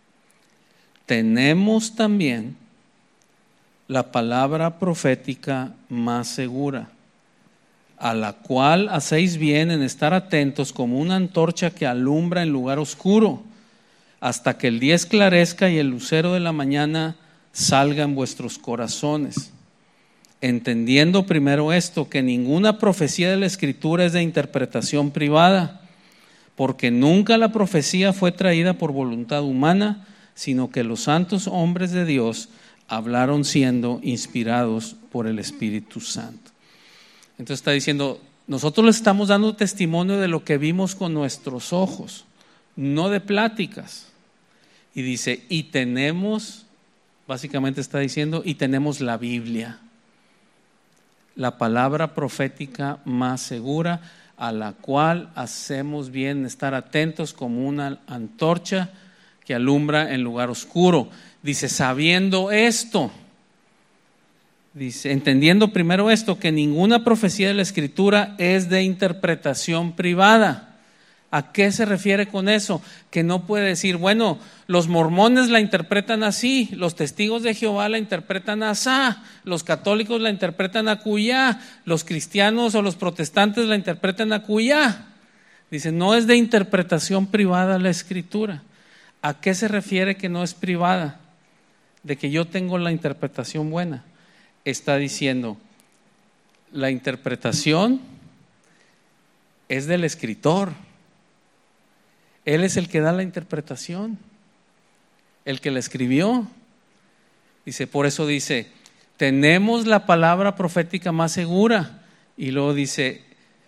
S1: Tenemos también la palabra profética más segura, a la cual hacéis bien en estar atentos como una antorcha que alumbra en lugar oscuro, hasta que el día esclarezca y el lucero de la mañana salga en vuestros corazones. Entendiendo primero esto, que ninguna profecía de la Escritura es de interpretación privada, porque nunca la profecía fue traída por voluntad humana, sino que los santos hombres de Dios hablaron siendo inspirados por el Espíritu Santo. Entonces está diciendo, nosotros le estamos dando testimonio de lo que vimos con nuestros ojos, no de pláticas. Y dice, y tenemos, básicamente está diciendo, y tenemos la Biblia, la palabra profética más segura, a la cual hacemos bien estar atentos como una antorcha que alumbra en lugar oscuro. Dice, sabiendo esto, dice, entendiendo primero esto, que ninguna profecía de la Escritura es de interpretación privada. ¿A qué se refiere con eso? Que no puede decir, bueno, los mormones la interpretan así, los testigos de Jehová la interpretan asá, los católicos la interpretan acuyá, los cristianos o los protestantes la interpretan acuyá. Dice, no es de interpretación privada la Escritura. ¿A qué se refiere que no es privada? De que yo tengo la interpretación buena. Está diciendo, la interpretación es del escritor. Él es el que da la interpretación, el que la escribió. Dice, por eso dice, tenemos la palabra profética más segura. Y luego dice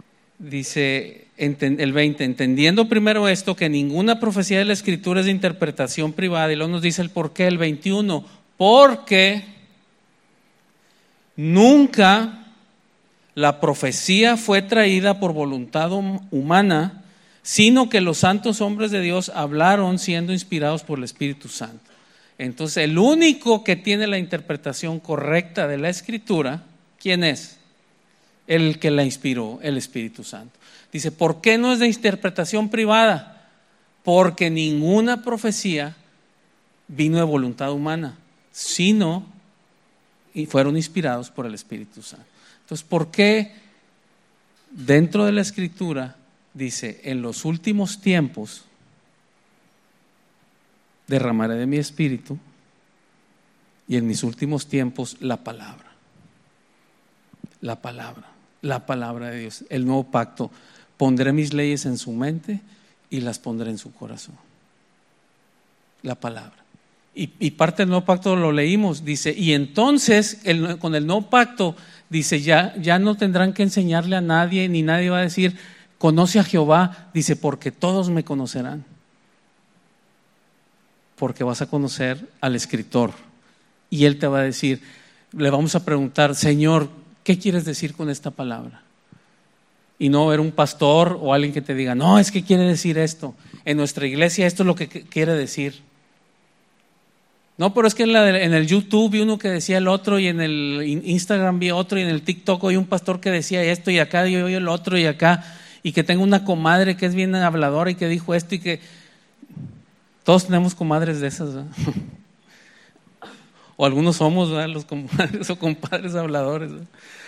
S1: el 20, entendiendo primero esto, que ninguna profecía de la Escritura es de interpretación privada. Y luego nos dice el por qué, el 21, porque nunca la profecía fue traída por voluntad humana, sino que los santos hombres de Dios hablaron siendo inspirados por el Espíritu Santo. Entonces, el único que tiene la interpretación correcta de la Escritura, ¿quién es? El que la inspiró, el Espíritu Santo. Dice, ¿por qué no es de interpretación privada? Porque ninguna profecía vino de voluntad humana, sino y fueron inspirados por el Espíritu Santo. Entonces, ¿por qué dentro de la Escritura dice, en los últimos tiempos derramaré de mi espíritu y en mis últimos tiempos la palabra de Dios, el nuevo pacto, pondré mis leyes en su mente y las pondré en su corazón? La palabra. Y parte del nuevo pacto lo leímos, dice, y entonces con el nuevo pacto dice, ya no tendrán que enseñarle a nadie, ni nadie va a decir, conoce a Jehová, dice, porque todos me conocerán. Porque vas a conocer al escritor y él te va a decir, le vamos a preguntar, Señor, ¿qué quieres decir con esta palabra? Y no ver un pastor o alguien que te diga, no, es que quiere decir esto. En nuestra iglesia esto es lo que quiere decir. No, pero es que en el YouTube vi uno que decía el otro, y en el Instagram vi otro, y en el TikTok oí un pastor que decía esto, y acá yo oí el otro, y acá, y que tengo una comadre que es bien habladora y que dijo esto, y que todos tenemos comadres de esas, ¿verdad? O algunos somos, ¿verdad?, los comadres o compadres habladores, ¿verdad?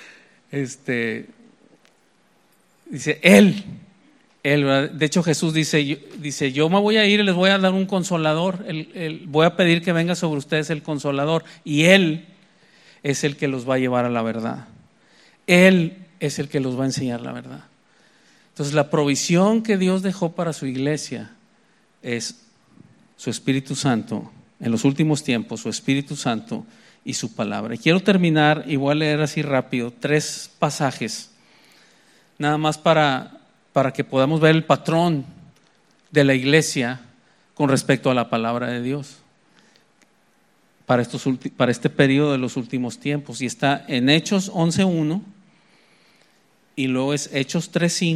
S1: Dice él, ¿verdad? De hecho Jesús dice, yo me voy a ir y les voy a dar un consolador, voy a pedir que venga sobre ustedes el consolador, y él es el que los va a llevar a la verdad. Él es el que los va a enseñar la verdad. Entonces, la provisión que Dios dejó para su iglesia es su Espíritu Santo, en los últimos tiempos, su Espíritu Santo y su palabra. Y quiero terminar, y voy a leer así rápido, 3 pasajes, nada más para que podamos ver el patrón de la iglesia con respecto a la palabra de Dios para este periodo de los últimos tiempos. Y está en Hechos 11:1, y luego es Hechos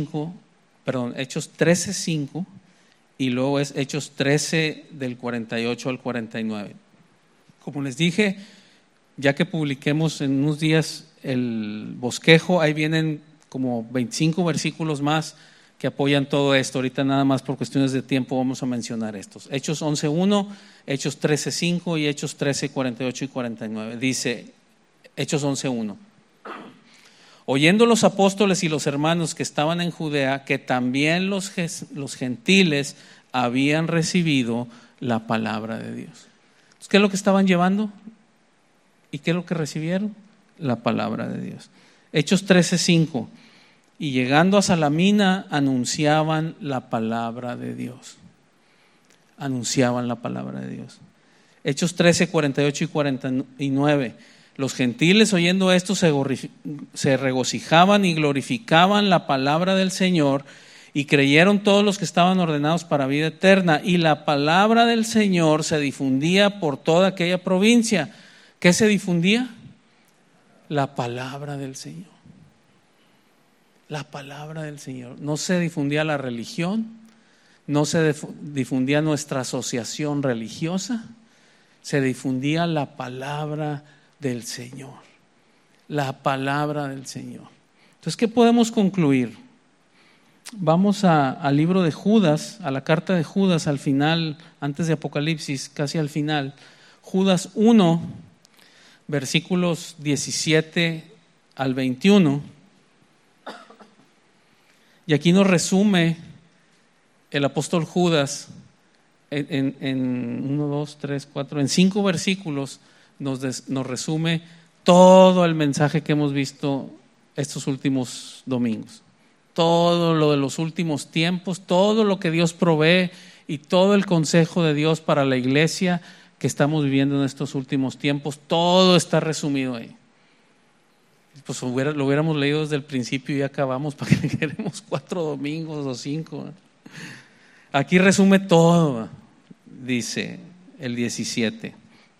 S1: 13:5, y luego es Hechos 13 del 48 al 49. Como les dije, ya que publiquemos en unos días el bosquejo, ahí vienen como 25 versículos más que apoyan todo esto. Ahorita nada más por cuestiones de tiempo vamos a mencionar estos. Hechos 11:1, Hechos 13:5 y Hechos 13:48 y 49. Dice Hechos 11:1. Oyendo los apóstoles y los hermanos que estaban en Judea que también los gentiles habían recibido la palabra de Dios. Entonces, ¿qué es lo que estaban llevando? ¿Y qué es lo que recibieron? La palabra de Dios. Hechos 13:5. Y llegando a Salamina anunciaban la palabra de Dios. Anunciaban la palabra de Dios. Hechos 13:48 y 49. Los gentiles oyendo esto se regocijaban y glorificaban la palabra del Señor, y creyeron todos los que estaban ordenados para vida eterna. Y la palabra del Señor se difundía por toda aquella provincia. ¿Qué se difundía? La palabra del Señor. La palabra del Señor. No se difundía la religión, no se difundía nuestra asociación religiosa, se difundía la palabra del Señor. La palabra del Señor. Entonces, ¿qué podemos concluir? Vamos al libro de Judas, a la carta de Judas al final, antes de Apocalipsis, casi al final. Judas 1, versículos 17 al 21. Y aquí nos resume el apóstol Judas en 1, 2, 3, 4, en 5 versículos. Nos resume todo el mensaje que hemos visto estos últimos domingos. Todo lo de los últimos tiempos, todo lo que Dios provee y todo el consejo de Dios para la iglesia que estamos viviendo en estos últimos tiempos, todo está resumido ahí. Pues lo hubiéramos leído desde el principio y acabamos, para que queremos 4 domingos o 5. Aquí resume todo, dice el 17.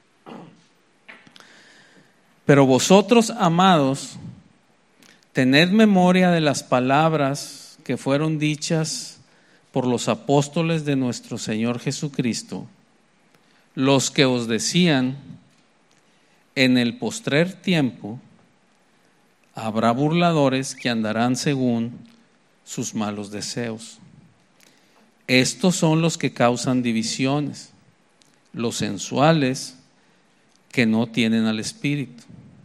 S1: Pero vosotros, amados, tened memoria de las palabras que fueron dichas por los apóstoles de nuestro Señor Jesucristo, los que os decían: en el postrer tiempo habrá burladores que andarán según sus malos deseos. Estos son los que causan divisiones, los sensuales que no tienen al Espíritu.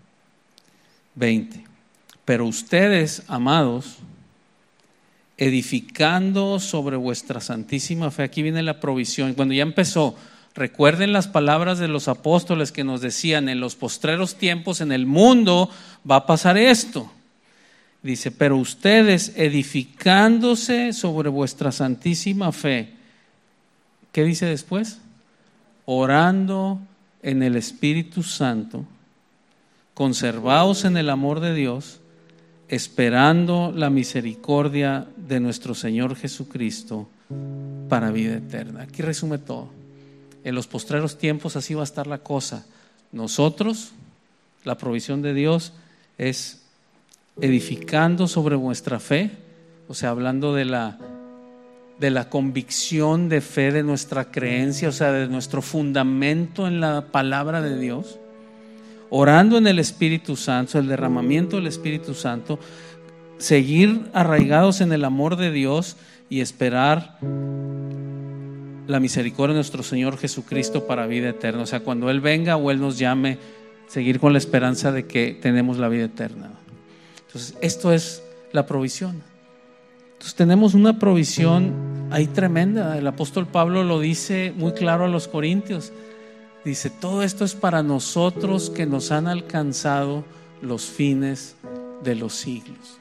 S1: 20. Pero ustedes, amados, edificando sobre vuestra santísima fe. Aquí viene la provisión. Cuando ya empezó, recuerden las palabras de los apóstoles que nos decían: en los postreros tiempos en el mundo va a pasar esto. Dice, pero ustedes edificándose sobre vuestra santísima fe. ¿Qué dice después? Orando en el Espíritu Santo, conservaos en el amor de Dios, esperando la misericordia de nuestro Señor Jesucristo para vida eterna. Aquí resume todo. En los postreros tiempos así va a estar la cosa. Nosotros, la provisión de Dios es edificando sobre vuestra fe, o sea, hablando de la convicción de fe, de nuestra creencia, o sea, de nuestro fundamento en la palabra de Dios, orando en el Espíritu Santo, el derramamiento del Espíritu Santo, seguir arraigados en el amor de Dios y esperar la misericordia de nuestro Señor Jesucristo para vida eterna. O sea, cuando Él venga o Él nos llame, seguir con la esperanza de que tenemos la vida eterna. Entonces, esto es la provisión. Entonces, tenemos una provisión ahí tremenda. El apóstol Pablo lo dice muy claro a los corintios. Dice, todo esto es para nosotros que nos han alcanzado los fines de los siglos.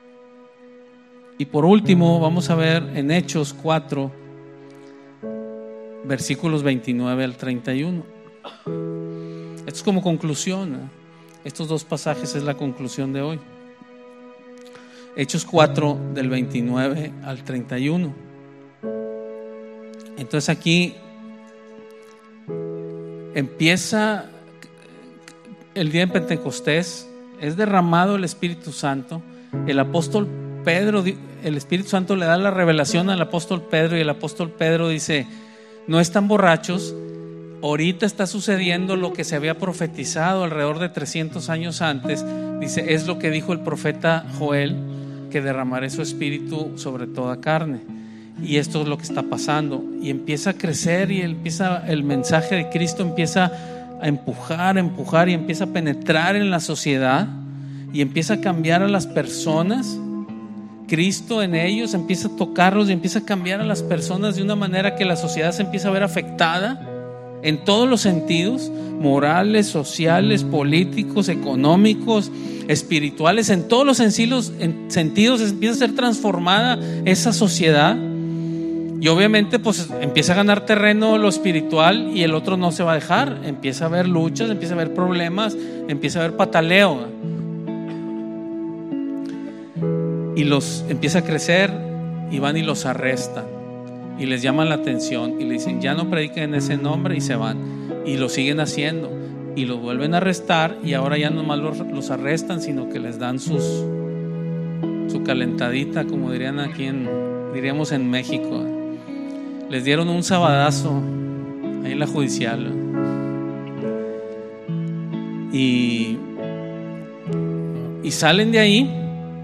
S1: Y por último, vamos a ver en Hechos 4, versículos 29 al 31. Esto es como conclusión, ¿eh? Estos 2 pasajes es la conclusión de hoy. Hechos 4, del 29 al 31. Entonces aquí empieza el día de Pentecostés, es derramado el Espíritu Santo. El apóstol Pedro, el Espíritu Santo le da la revelación al apóstol Pedro, y el apóstol Pedro dice: no están borrachos, ahorita está sucediendo lo que se había profetizado alrededor de 300 años antes. Dice, es lo que dijo el profeta Joel, que derramaré su espíritu sobre toda carne. Y esto es lo que está pasando. Y empieza a crecer y el mensaje de Cristo empieza a empujar y empieza a penetrar en la sociedad y empieza a cambiar a las personas. Cristo en ellos empieza a tocarlos y empieza a cambiar a las personas de una manera que la sociedad se empieza a ver afectada en todos los sentidos, morales, sociales, políticos, económicos, espirituales, en todos los sentidos empieza a ser transformada esa sociedad. Y obviamente pues empieza a ganar terreno lo espiritual y el otro no se va a dejar. Empieza a haber luchas, empieza a haber problemas, empieza a haber pataleo. Y los empieza a crecer y van y los arrestan y les llaman la atención y le dicen ya no prediquen en ese nombre, y se van y lo siguen haciendo y los vuelven a arrestar, y ahora ya no más los arrestan, sino que les dan su calentadita, como diríamos en México. Les dieron un sabadazo ahí en la judicial, y salen de ahí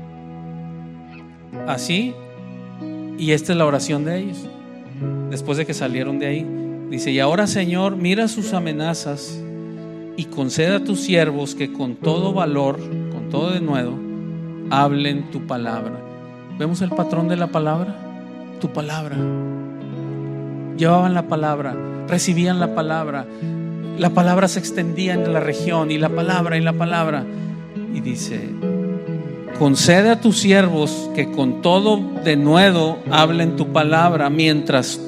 S1: así. Y esta es la oración de ellos después de que salieron de ahí. Dice: y ahora, Señor, mira sus amenazas y concede a tus siervos que con todo valor, con todo denuedo, hablen tu palabra. ¿Vemos el patrón de la palabra? Tu palabra. Llevaban la palabra, recibían la palabra se extendía en la región, y la palabra. Y dice: concede a tus siervos que con todo denuedo hablen tu palabra, mientras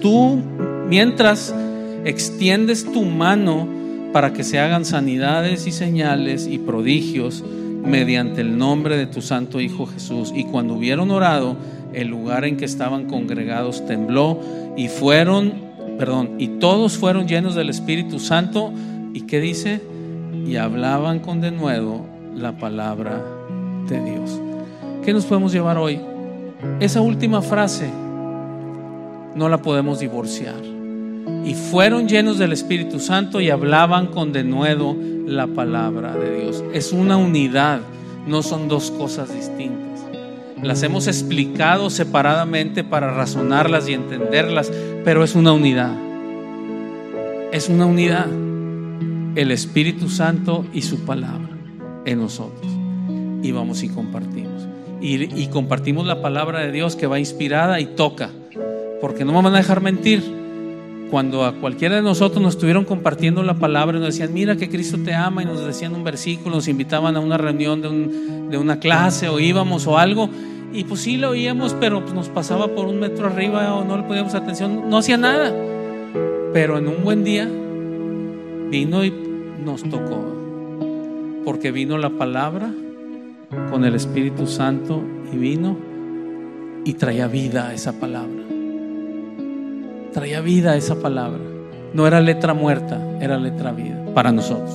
S1: extiendes tu mano para que se hagan sanidades y señales y prodigios mediante el nombre de tu santo Hijo Jesús. Y cuando hubieron orado, el lugar en que estaban congregados tembló, y todos fueron llenos del Espíritu Santo. ¿Y qué dice? Y hablaban con denuedo la palabra de Dios. ¿Qué nos podemos llevar hoy? Esa última frase no la podemos divorciar. Y fueron llenos del Espíritu Santo y hablaban con denuedo la palabra de Dios. Es una unidad, no son dos cosas distintas. Las hemos explicado separadamente para razonarlas y entenderlas, pero es una unidad. Es una unidad. El Espíritu Santo y su palabra en nosotros. Y vamos y compartimos. Y compartimos la palabra de Dios, que va inspirada y toca. Porque no me van a dejar mentir. Cuando a cualquiera de nosotros nos estuvieron compartiendo la palabra y nos decían: mira que Cristo te ama, y nos decían un versículo, nos invitaban a una reunión de una clase, o íbamos o algo, y pues sí lo oíamos, pero pues nos pasaba por un metro arriba, o no le poníamos atención, no hacía nada. Pero en un buen día vino y nos tocó, porque vino la palabra con el Espíritu Santo, y vino y traía vida a esa palabra. Traía vida a esa palabra. No era letra muerta, era letra vida para nosotros.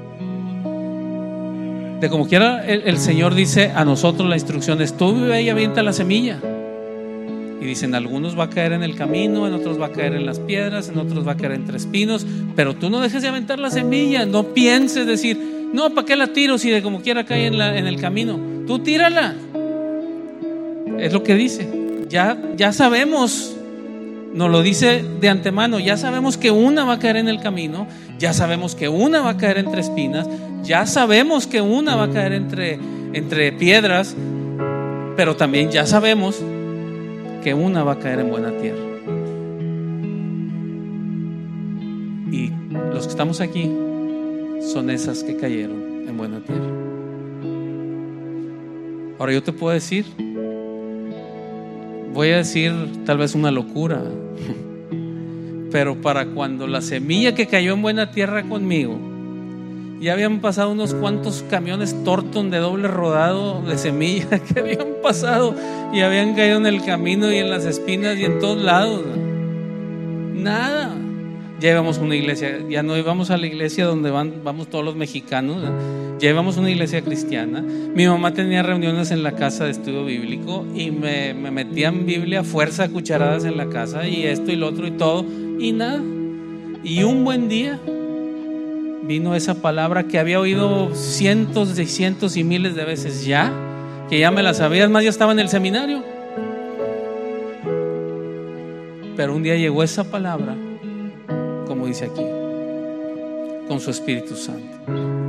S1: De como quiera, el Señor dice a nosotros, la instrucción es: tú ve y avienta la semilla. Y dicen: algunos va a caer en el camino, en otros va a caer en las piedras, en otros va a caer entre espinos. Pero tú no dejes de aventar la semilla. No pienses decir: no, ¿para qué la tiro si de como quiera cae en el camino? Tú tírala. Es lo que dice. Ya sabemos. Nos lo dice de antemano. Ya sabemos que una va a caer en el camino, ya sabemos que una va a caer entre espinas, ya sabemos que una va a caer entre piedras, pero también ya sabemos que una va a caer en buena tierra. Y los que estamos aquí son esas que cayeron en buena tierra. Ahora yo te puedo decir, voy a decir tal vez una locura, pero para cuando la semilla que cayó en buena tierra conmigo, ya habían pasado unos cuantos camiones Torton de doble rodado de semilla que habían pasado y habían caído en el camino y en las espinas y en todos lados. Nada. Ya íbamos a una iglesia, ya no íbamos a la iglesia donde vamos todos los mexicanos, ya íbamos a una iglesia cristiana. Mi mamá tenía reuniones en la casa de estudio bíblico y me metían Biblia a fuerza a cucharadas en la casa, y esto y lo otro y todo, y nada. Y un buen día vino esa palabra que había oído cientos y cientos y miles de veces ya, que ya me las sabía, es más, ya estaba en el seminario. Pero un día llegó esa palabra, como dice aquí, con su Espíritu Santo.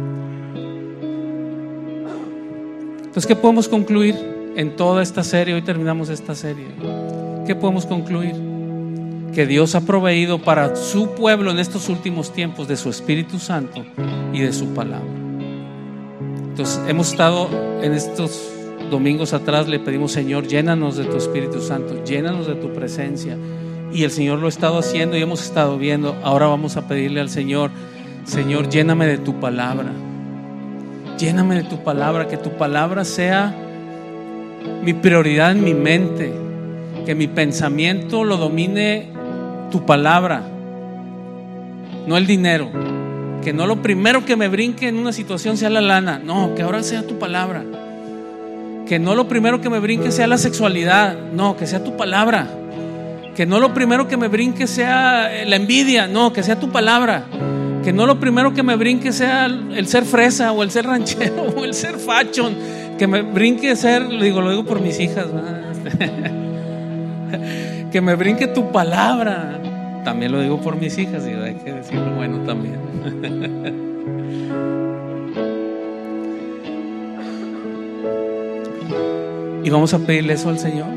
S1: Entonces, ¿qué podemos concluir en toda esta serie? Hoy terminamos esta serie. ¿Qué podemos concluir? Que Dios ha proveído para su pueblo en estos últimos tiempos de su Espíritu Santo y de su palabra. Entonces, hemos estado en estos domingos atrás, le pedimos: Señor, llénanos de tu Espíritu Santo, llénanos de tu presencia. Y el Señor lo ha estado haciendo y hemos estado viendo. Ahora vamos a pedirle al Señor: Señor, lléname de tu palabra. Lléname de tu palabra, que tu palabra sea mi prioridad en mi mente, que mi pensamiento lo domine tu palabra, no el dinero. Que no lo primero que me brinque en una situación sea la lana, no, que ahora sea tu palabra. Que no lo primero que me brinque sea la sexualidad, no, que sea tu palabra. Que no lo primero que me brinque sea la envidia, no, que sea tu palabra. Que no lo primero que me brinque sea el ser fresa o el ser ranchero o el ser fachón. Que me brinque ser, lo digo por mis hijas, que me brinque tu palabra. También lo digo por mis hijas, digo, hay que decirlo bueno también. Y vamos a pedirle eso al Señor.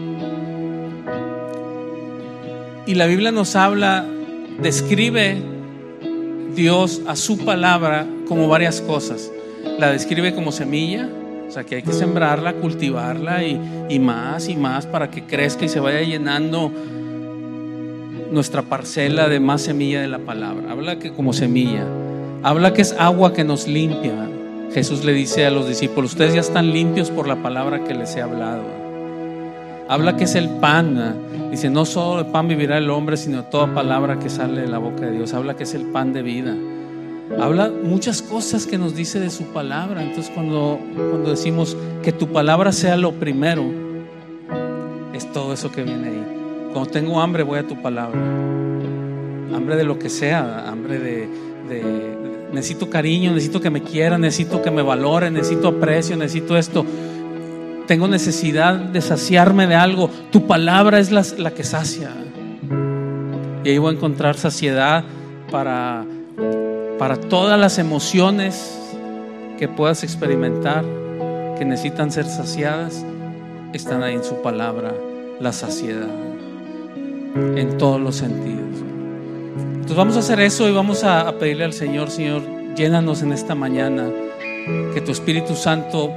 S1: Y la Biblia nos habla, describe Dios a su palabra como varias cosas. La describe como semilla, o sea que hay que sembrarla, cultivarla y más para que crezca y se vaya llenando nuestra parcela de más semilla de la palabra. Habla que como semilla, habla que es agua que nos limpia. Jesús le dice a los discípulos: ustedes ya están limpios por la palabra que les he hablado. Habla que es el pan. Dice: no solo de pan vivirá el hombre, sino de toda palabra que sale de la boca de Dios. Habla que es el pan de vida. Habla muchas cosas que nos dice de su palabra. Entonces cuando decimos que tu palabra sea lo primero, es todo eso que viene ahí. Cuando tengo hambre, voy a tu palabra. Hambre de lo que sea, hambre de necesito cariño, necesito que me quieran, necesito que me valoren, necesito aprecio, necesito esto. Tengo necesidad de saciarme de algo. Tu palabra es la que sacia. Y ahí voy a encontrar saciedad para todas las emociones que puedas experimentar, que necesitan ser saciadas. Están ahí en su palabra, la saciedad, en todos los sentidos. Entonces vamos a hacer eso y vamos a pedirle al Señor: Señor, llénanos en esta mañana, que tu Espíritu Santo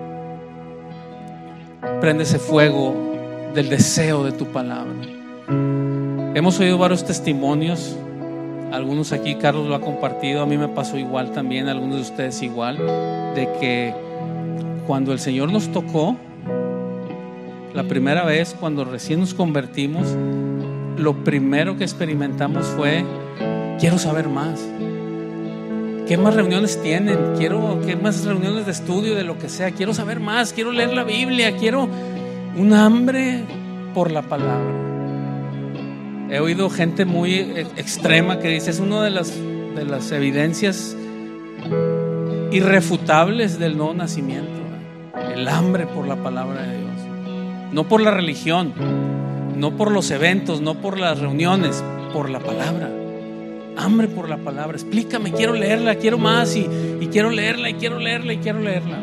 S1: prende ese fuego del deseo de tu palabra. Hemos oído varios testimonios, algunos aquí Carlos lo ha compartido, a mí me pasó igual también, algunos de ustedes igual, de que cuando el Señor nos tocó la primera vez, cuando recién nos convertimos, lo primero que experimentamos fue: quiero saber más. ¿Qué más reuniones tienen? ¿Qué más reuniones de estudio, de lo que sea? Quiero saber más, quiero leer la Biblia, quiero un hambre por la palabra. He oído gente muy extrema que dice: es una de las evidencias irrefutables del nuevo nacimiento, el hambre por la palabra de Dios. No por la religión, no por los eventos, no por las reuniones, por la palabra. Hambre por la palabra. Explícame, quiero leerla, quiero más y quiero leerla y quiero leerla y quiero leerla.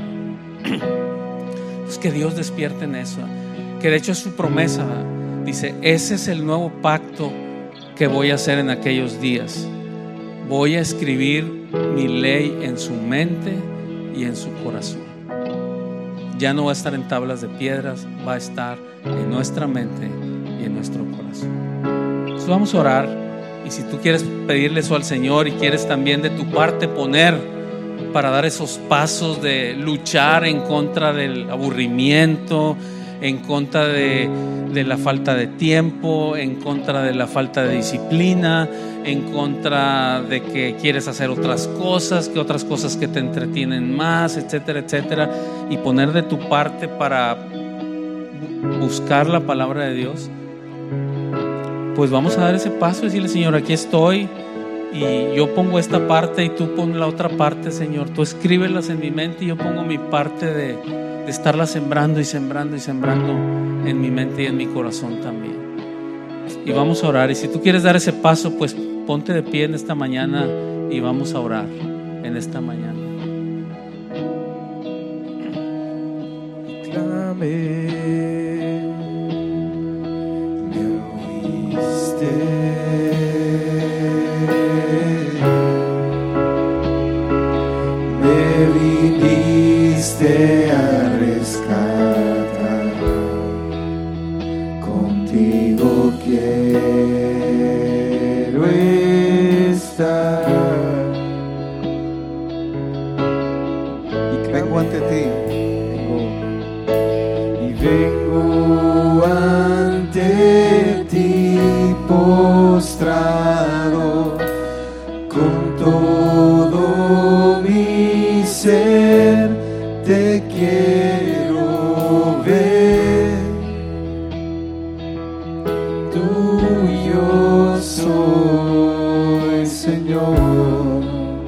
S1: Es que Dios despierte en eso, que de hecho es su promesa. Dice: ese es el nuevo pacto que voy a hacer en aquellos días. Voy a escribir mi ley en su mente y en su corazón. Ya no va a estar en tablas de piedras, va a estar en nuestra mente y en nuestro corazón. Entonces vamos a orar. Y si tú quieres pedirle eso al Señor y quieres también de tu parte poner para dar esos pasos de luchar en contra del aburrimiento, en contra de la falta de tiempo, en contra de la falta de disciplina, en contra de que quieres hacer otras cosas que te entretienen más, etcétera, etcétera, y poner de tu parte para buscar la palabra de Dios, pues vamos a dar ese paso y decirle: Señor, aquí estoy y yo pongo esta parte y tú pon la otra parte, Señor. Tú escríbelas en mi mente y yo pongo mi parte de estarla sembrando y sembrando y sembrando en mi mente y en mi corazón también. Y vamos a orar. Y si tú quieres dar ese paso, pues ponte de pie en esta mañana y vamos a orar en esta mañana.
S2: Clame, me oíste, me viniste a rescatar, contigo quiero estar. Y vengo ante ti, vengo ante ti postrado, con todo mi ser te quiero ver. Tuyo soy, Señor.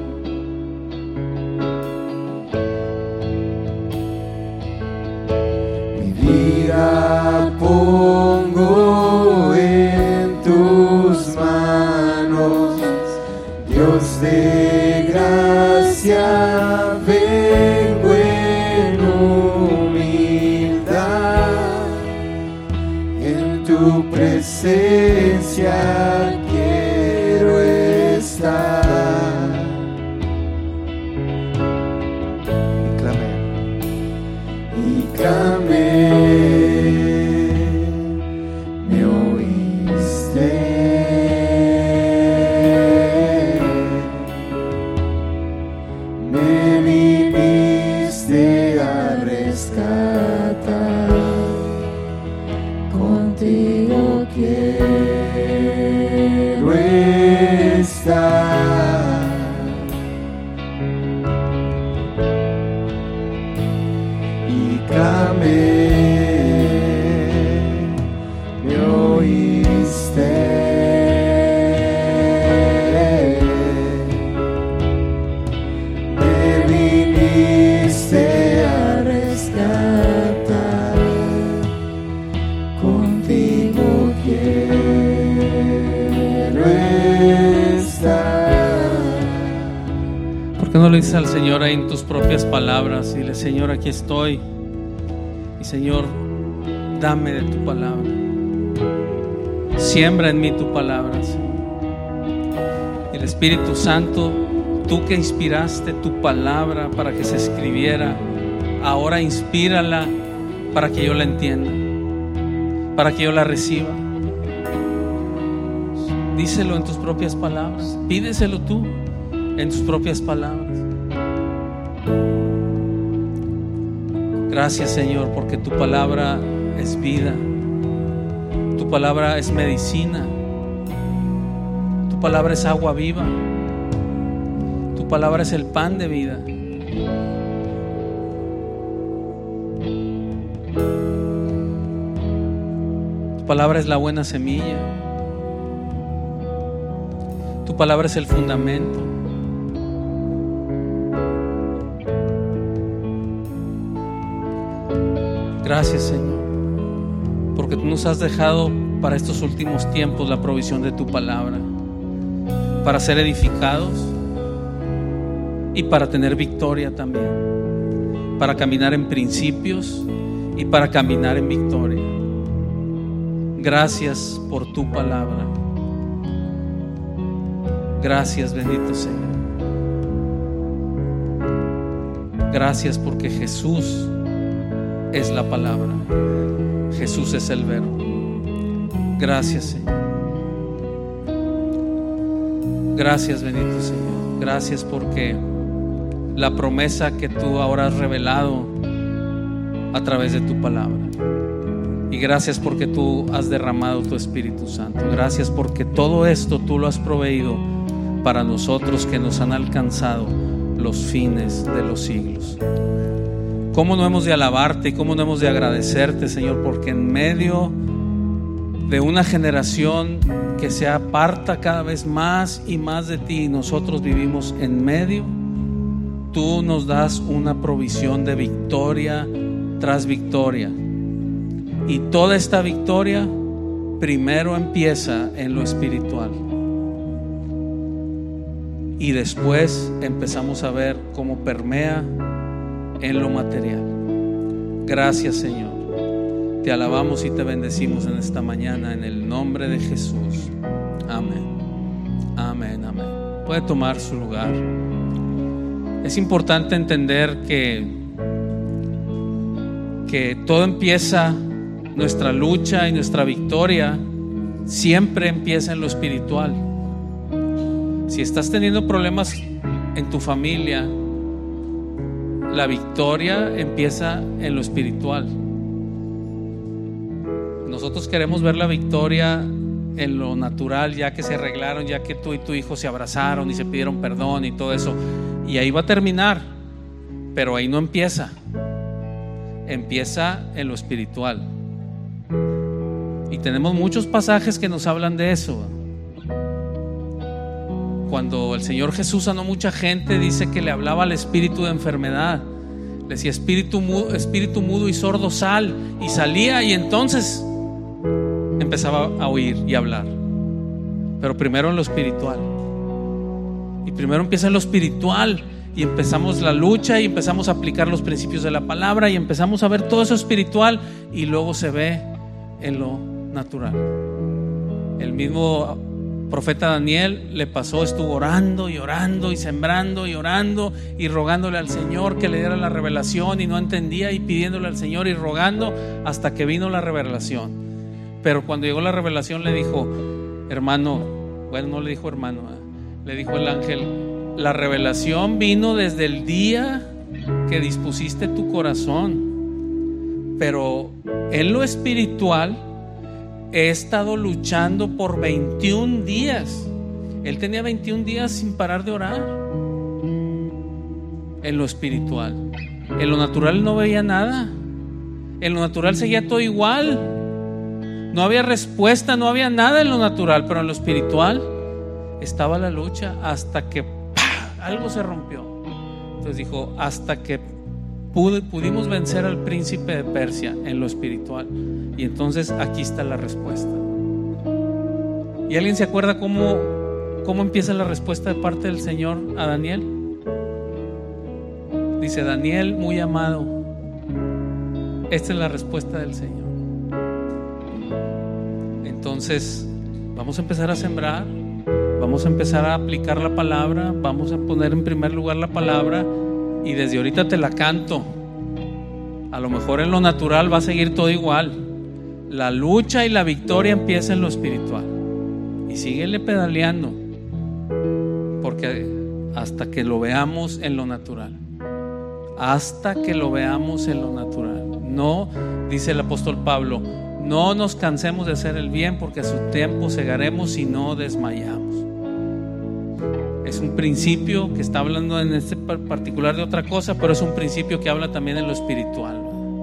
S2: Mi vida pongo en tus manos, Dios de gracia, vengo en humildad, en tu presencia quiero estar. Y clamé, me oíste, me viniste a rescatar, contigo quiero estar. Y clamé, me oíste, me viniste a rescatar, contigo quiero estar.
S1: ¿Por qué no le dices al Señor ahí en tus propias palabras? Dile: Señor, aquí estoy. Y Señor, dame de tu palabra. Siembra en mí tu palabra, Señor. El Espíritu Santo, tú que inspiraste tu palabra para que se escribiera, ahora inspírala para que yo la entienda, para que yo la reciba. Díselo en tus propias palabras. Pídeselo tú en tus propias palabras. Gracias, Señor, porque tu palabra es vida, tu palabra es medicina, tu palabra es agua viva, tu palabra es el pan de vida. Tu palabra es la buena semilla, tu palabra es el fundamento. Gracias, Señor, porque tú nos has dejado para estos últimos tiempos la provisión de tu palabra, para ser edificados y para tener victoria también, para caminar en principios y para caminar en victoria. Gracias por tu palabra. Gracias, bendito Señor. Gracias porque Jesús es la palabra. Jesús es el verbo. Gracias, Señor. Gracias, bendito Señor. Gracias porque la promesa que tú ahora has revelado a través de tu palabra. Y gracias porque tú has derramado tu Espíritu Santo. Gracias porque todo esto tú lo has proveído para nosotros que nos han alcanzado los fines de los siglos. ¿Cómo no hemos de alabarte y cómo no hemos de agradecerte, Señor? Porque en medio de una generación que se aparta cada vez más y más de ti, nosotros vivimos en medio. Tú nos das una provisión de victoria tras victoria. Y toda esta victoria primero empieza en lo espiritual. Y después empezamos a ver cómo permea en lo material. Gracias, Señor. Te alabamos y te bendecimos en esta mañana en el nombre de Jesús. Amén. Amén, amén. Puede tomar su lugar. Es importante entender que todo empieza, nuestra lucha y nuestra victoria siempre empieza en lo espiritual. Si estás teniendo problemas en tu familia, la victoria empieza en lo espiritual. Nosotros queremos ver la victoria en lo natural, ya que se arreglaron, ya que tú y tu hijo se abrazaron y se pidieron perdón y todo eso, y ahí va a terminar, pero ahí no empieza. Empieza en lo espiritual. Y tenemos muchos pasajes que nos hablan de eso. Cuando el Señor Jesús sanó mucha gente, dice que le hablaba al espíritu de enfermedad. Le decía: espíritu mudo y sordo, sal. Y salía, y entonces empezaba a oír y hablar. Pero primero en lo espiritual. Y primero empieza en lo espiritual. Y empezamos la lucha y empezamos a aplicar los principios de la palabra y empezamos a ver todo eso espiritual, y luego se ve en lo natural. El mismo profeta Daniel le pasó, estuvo orando y orando y sembrando y orando y rogándole al Señor que le diera la revelación, y no entendía, y pidiéndole al Señor y rogando hasta que vino la revelación. Pero cuando llegó la revelación le dijo: hermano, bueno, no le dijo hermano, le dijo el ángel: la revelación vino desde el día que dispusiste tu corazón, pero en lo espiritual he estado luchando por 21 días. Él tenía 21 días sin parar de orar. En lo espiritual. En lo natural no veía nada. En lo natural seguía todo igual. No había respuesta, no había nada en lo natural, pero en lo espiritual estaba la lucha hasta que algo se rompió. Entonces dijo: hasta que pudimos vencer al príncipe de Persia en lo espiritual. Y entonces aquí está la respuesta. ¿Y alguien se acuerda cómo empieza la respuesta de parte del Señor a Daniel? Dice: Daniel, muy amado. Esta es la respuesta del Señor. Entonces vamos a empezar a sembrar. Vamos a empezar a aplicar la palabra. Vamos a poner en primer lugar la palabra. Y desde ahorita te la canto. A lo mejor en lo natural va a seguir todo igual. La lucha y la victoria empieza en lo espiritual. Y síguele pedaleando. Porque hasta que lo veamos en lo natural. Hasta que lo veamos en lo natural. No, dice el apóstol Pablo, no nos cansemos de hacer el bien, porque a su tiempo segaremos y no desmayamos. Es un principio que está hablando en este particular de otra cosa, pero es un principio que habla también en lo espiritual.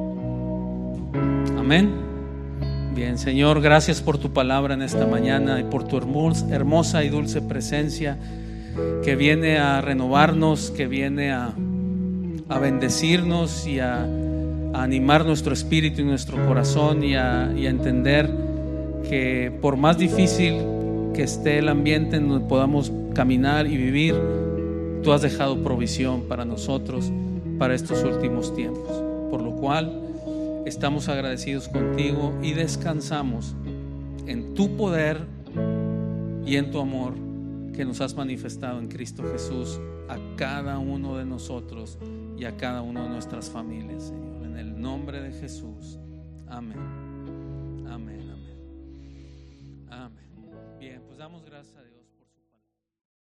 S1: Amén. Bien, Señor, gracias por tu palabra en esta mañana y por tu hermosa y dulce presencia que viene a renovarnos, que viene a bendecirnos y a animar nuestro espíritu y nuestro corazón, y a entender que por más difícil que esté el ambiente en donde podamos caminar y vivir, tú has dejado provisión para nosotros para estos últimos tiempos, por lo cual estamos agradecidos contigo y descansamos en tu poder y en tu amor que nos has manifestado en Cristo Jesús a cada uno de nosotros y a cada una de nuestras familias, Señor, en el nombre de Jesús. Amén. Amén, amén. Amén. Bien, pues damos gracias a Dios.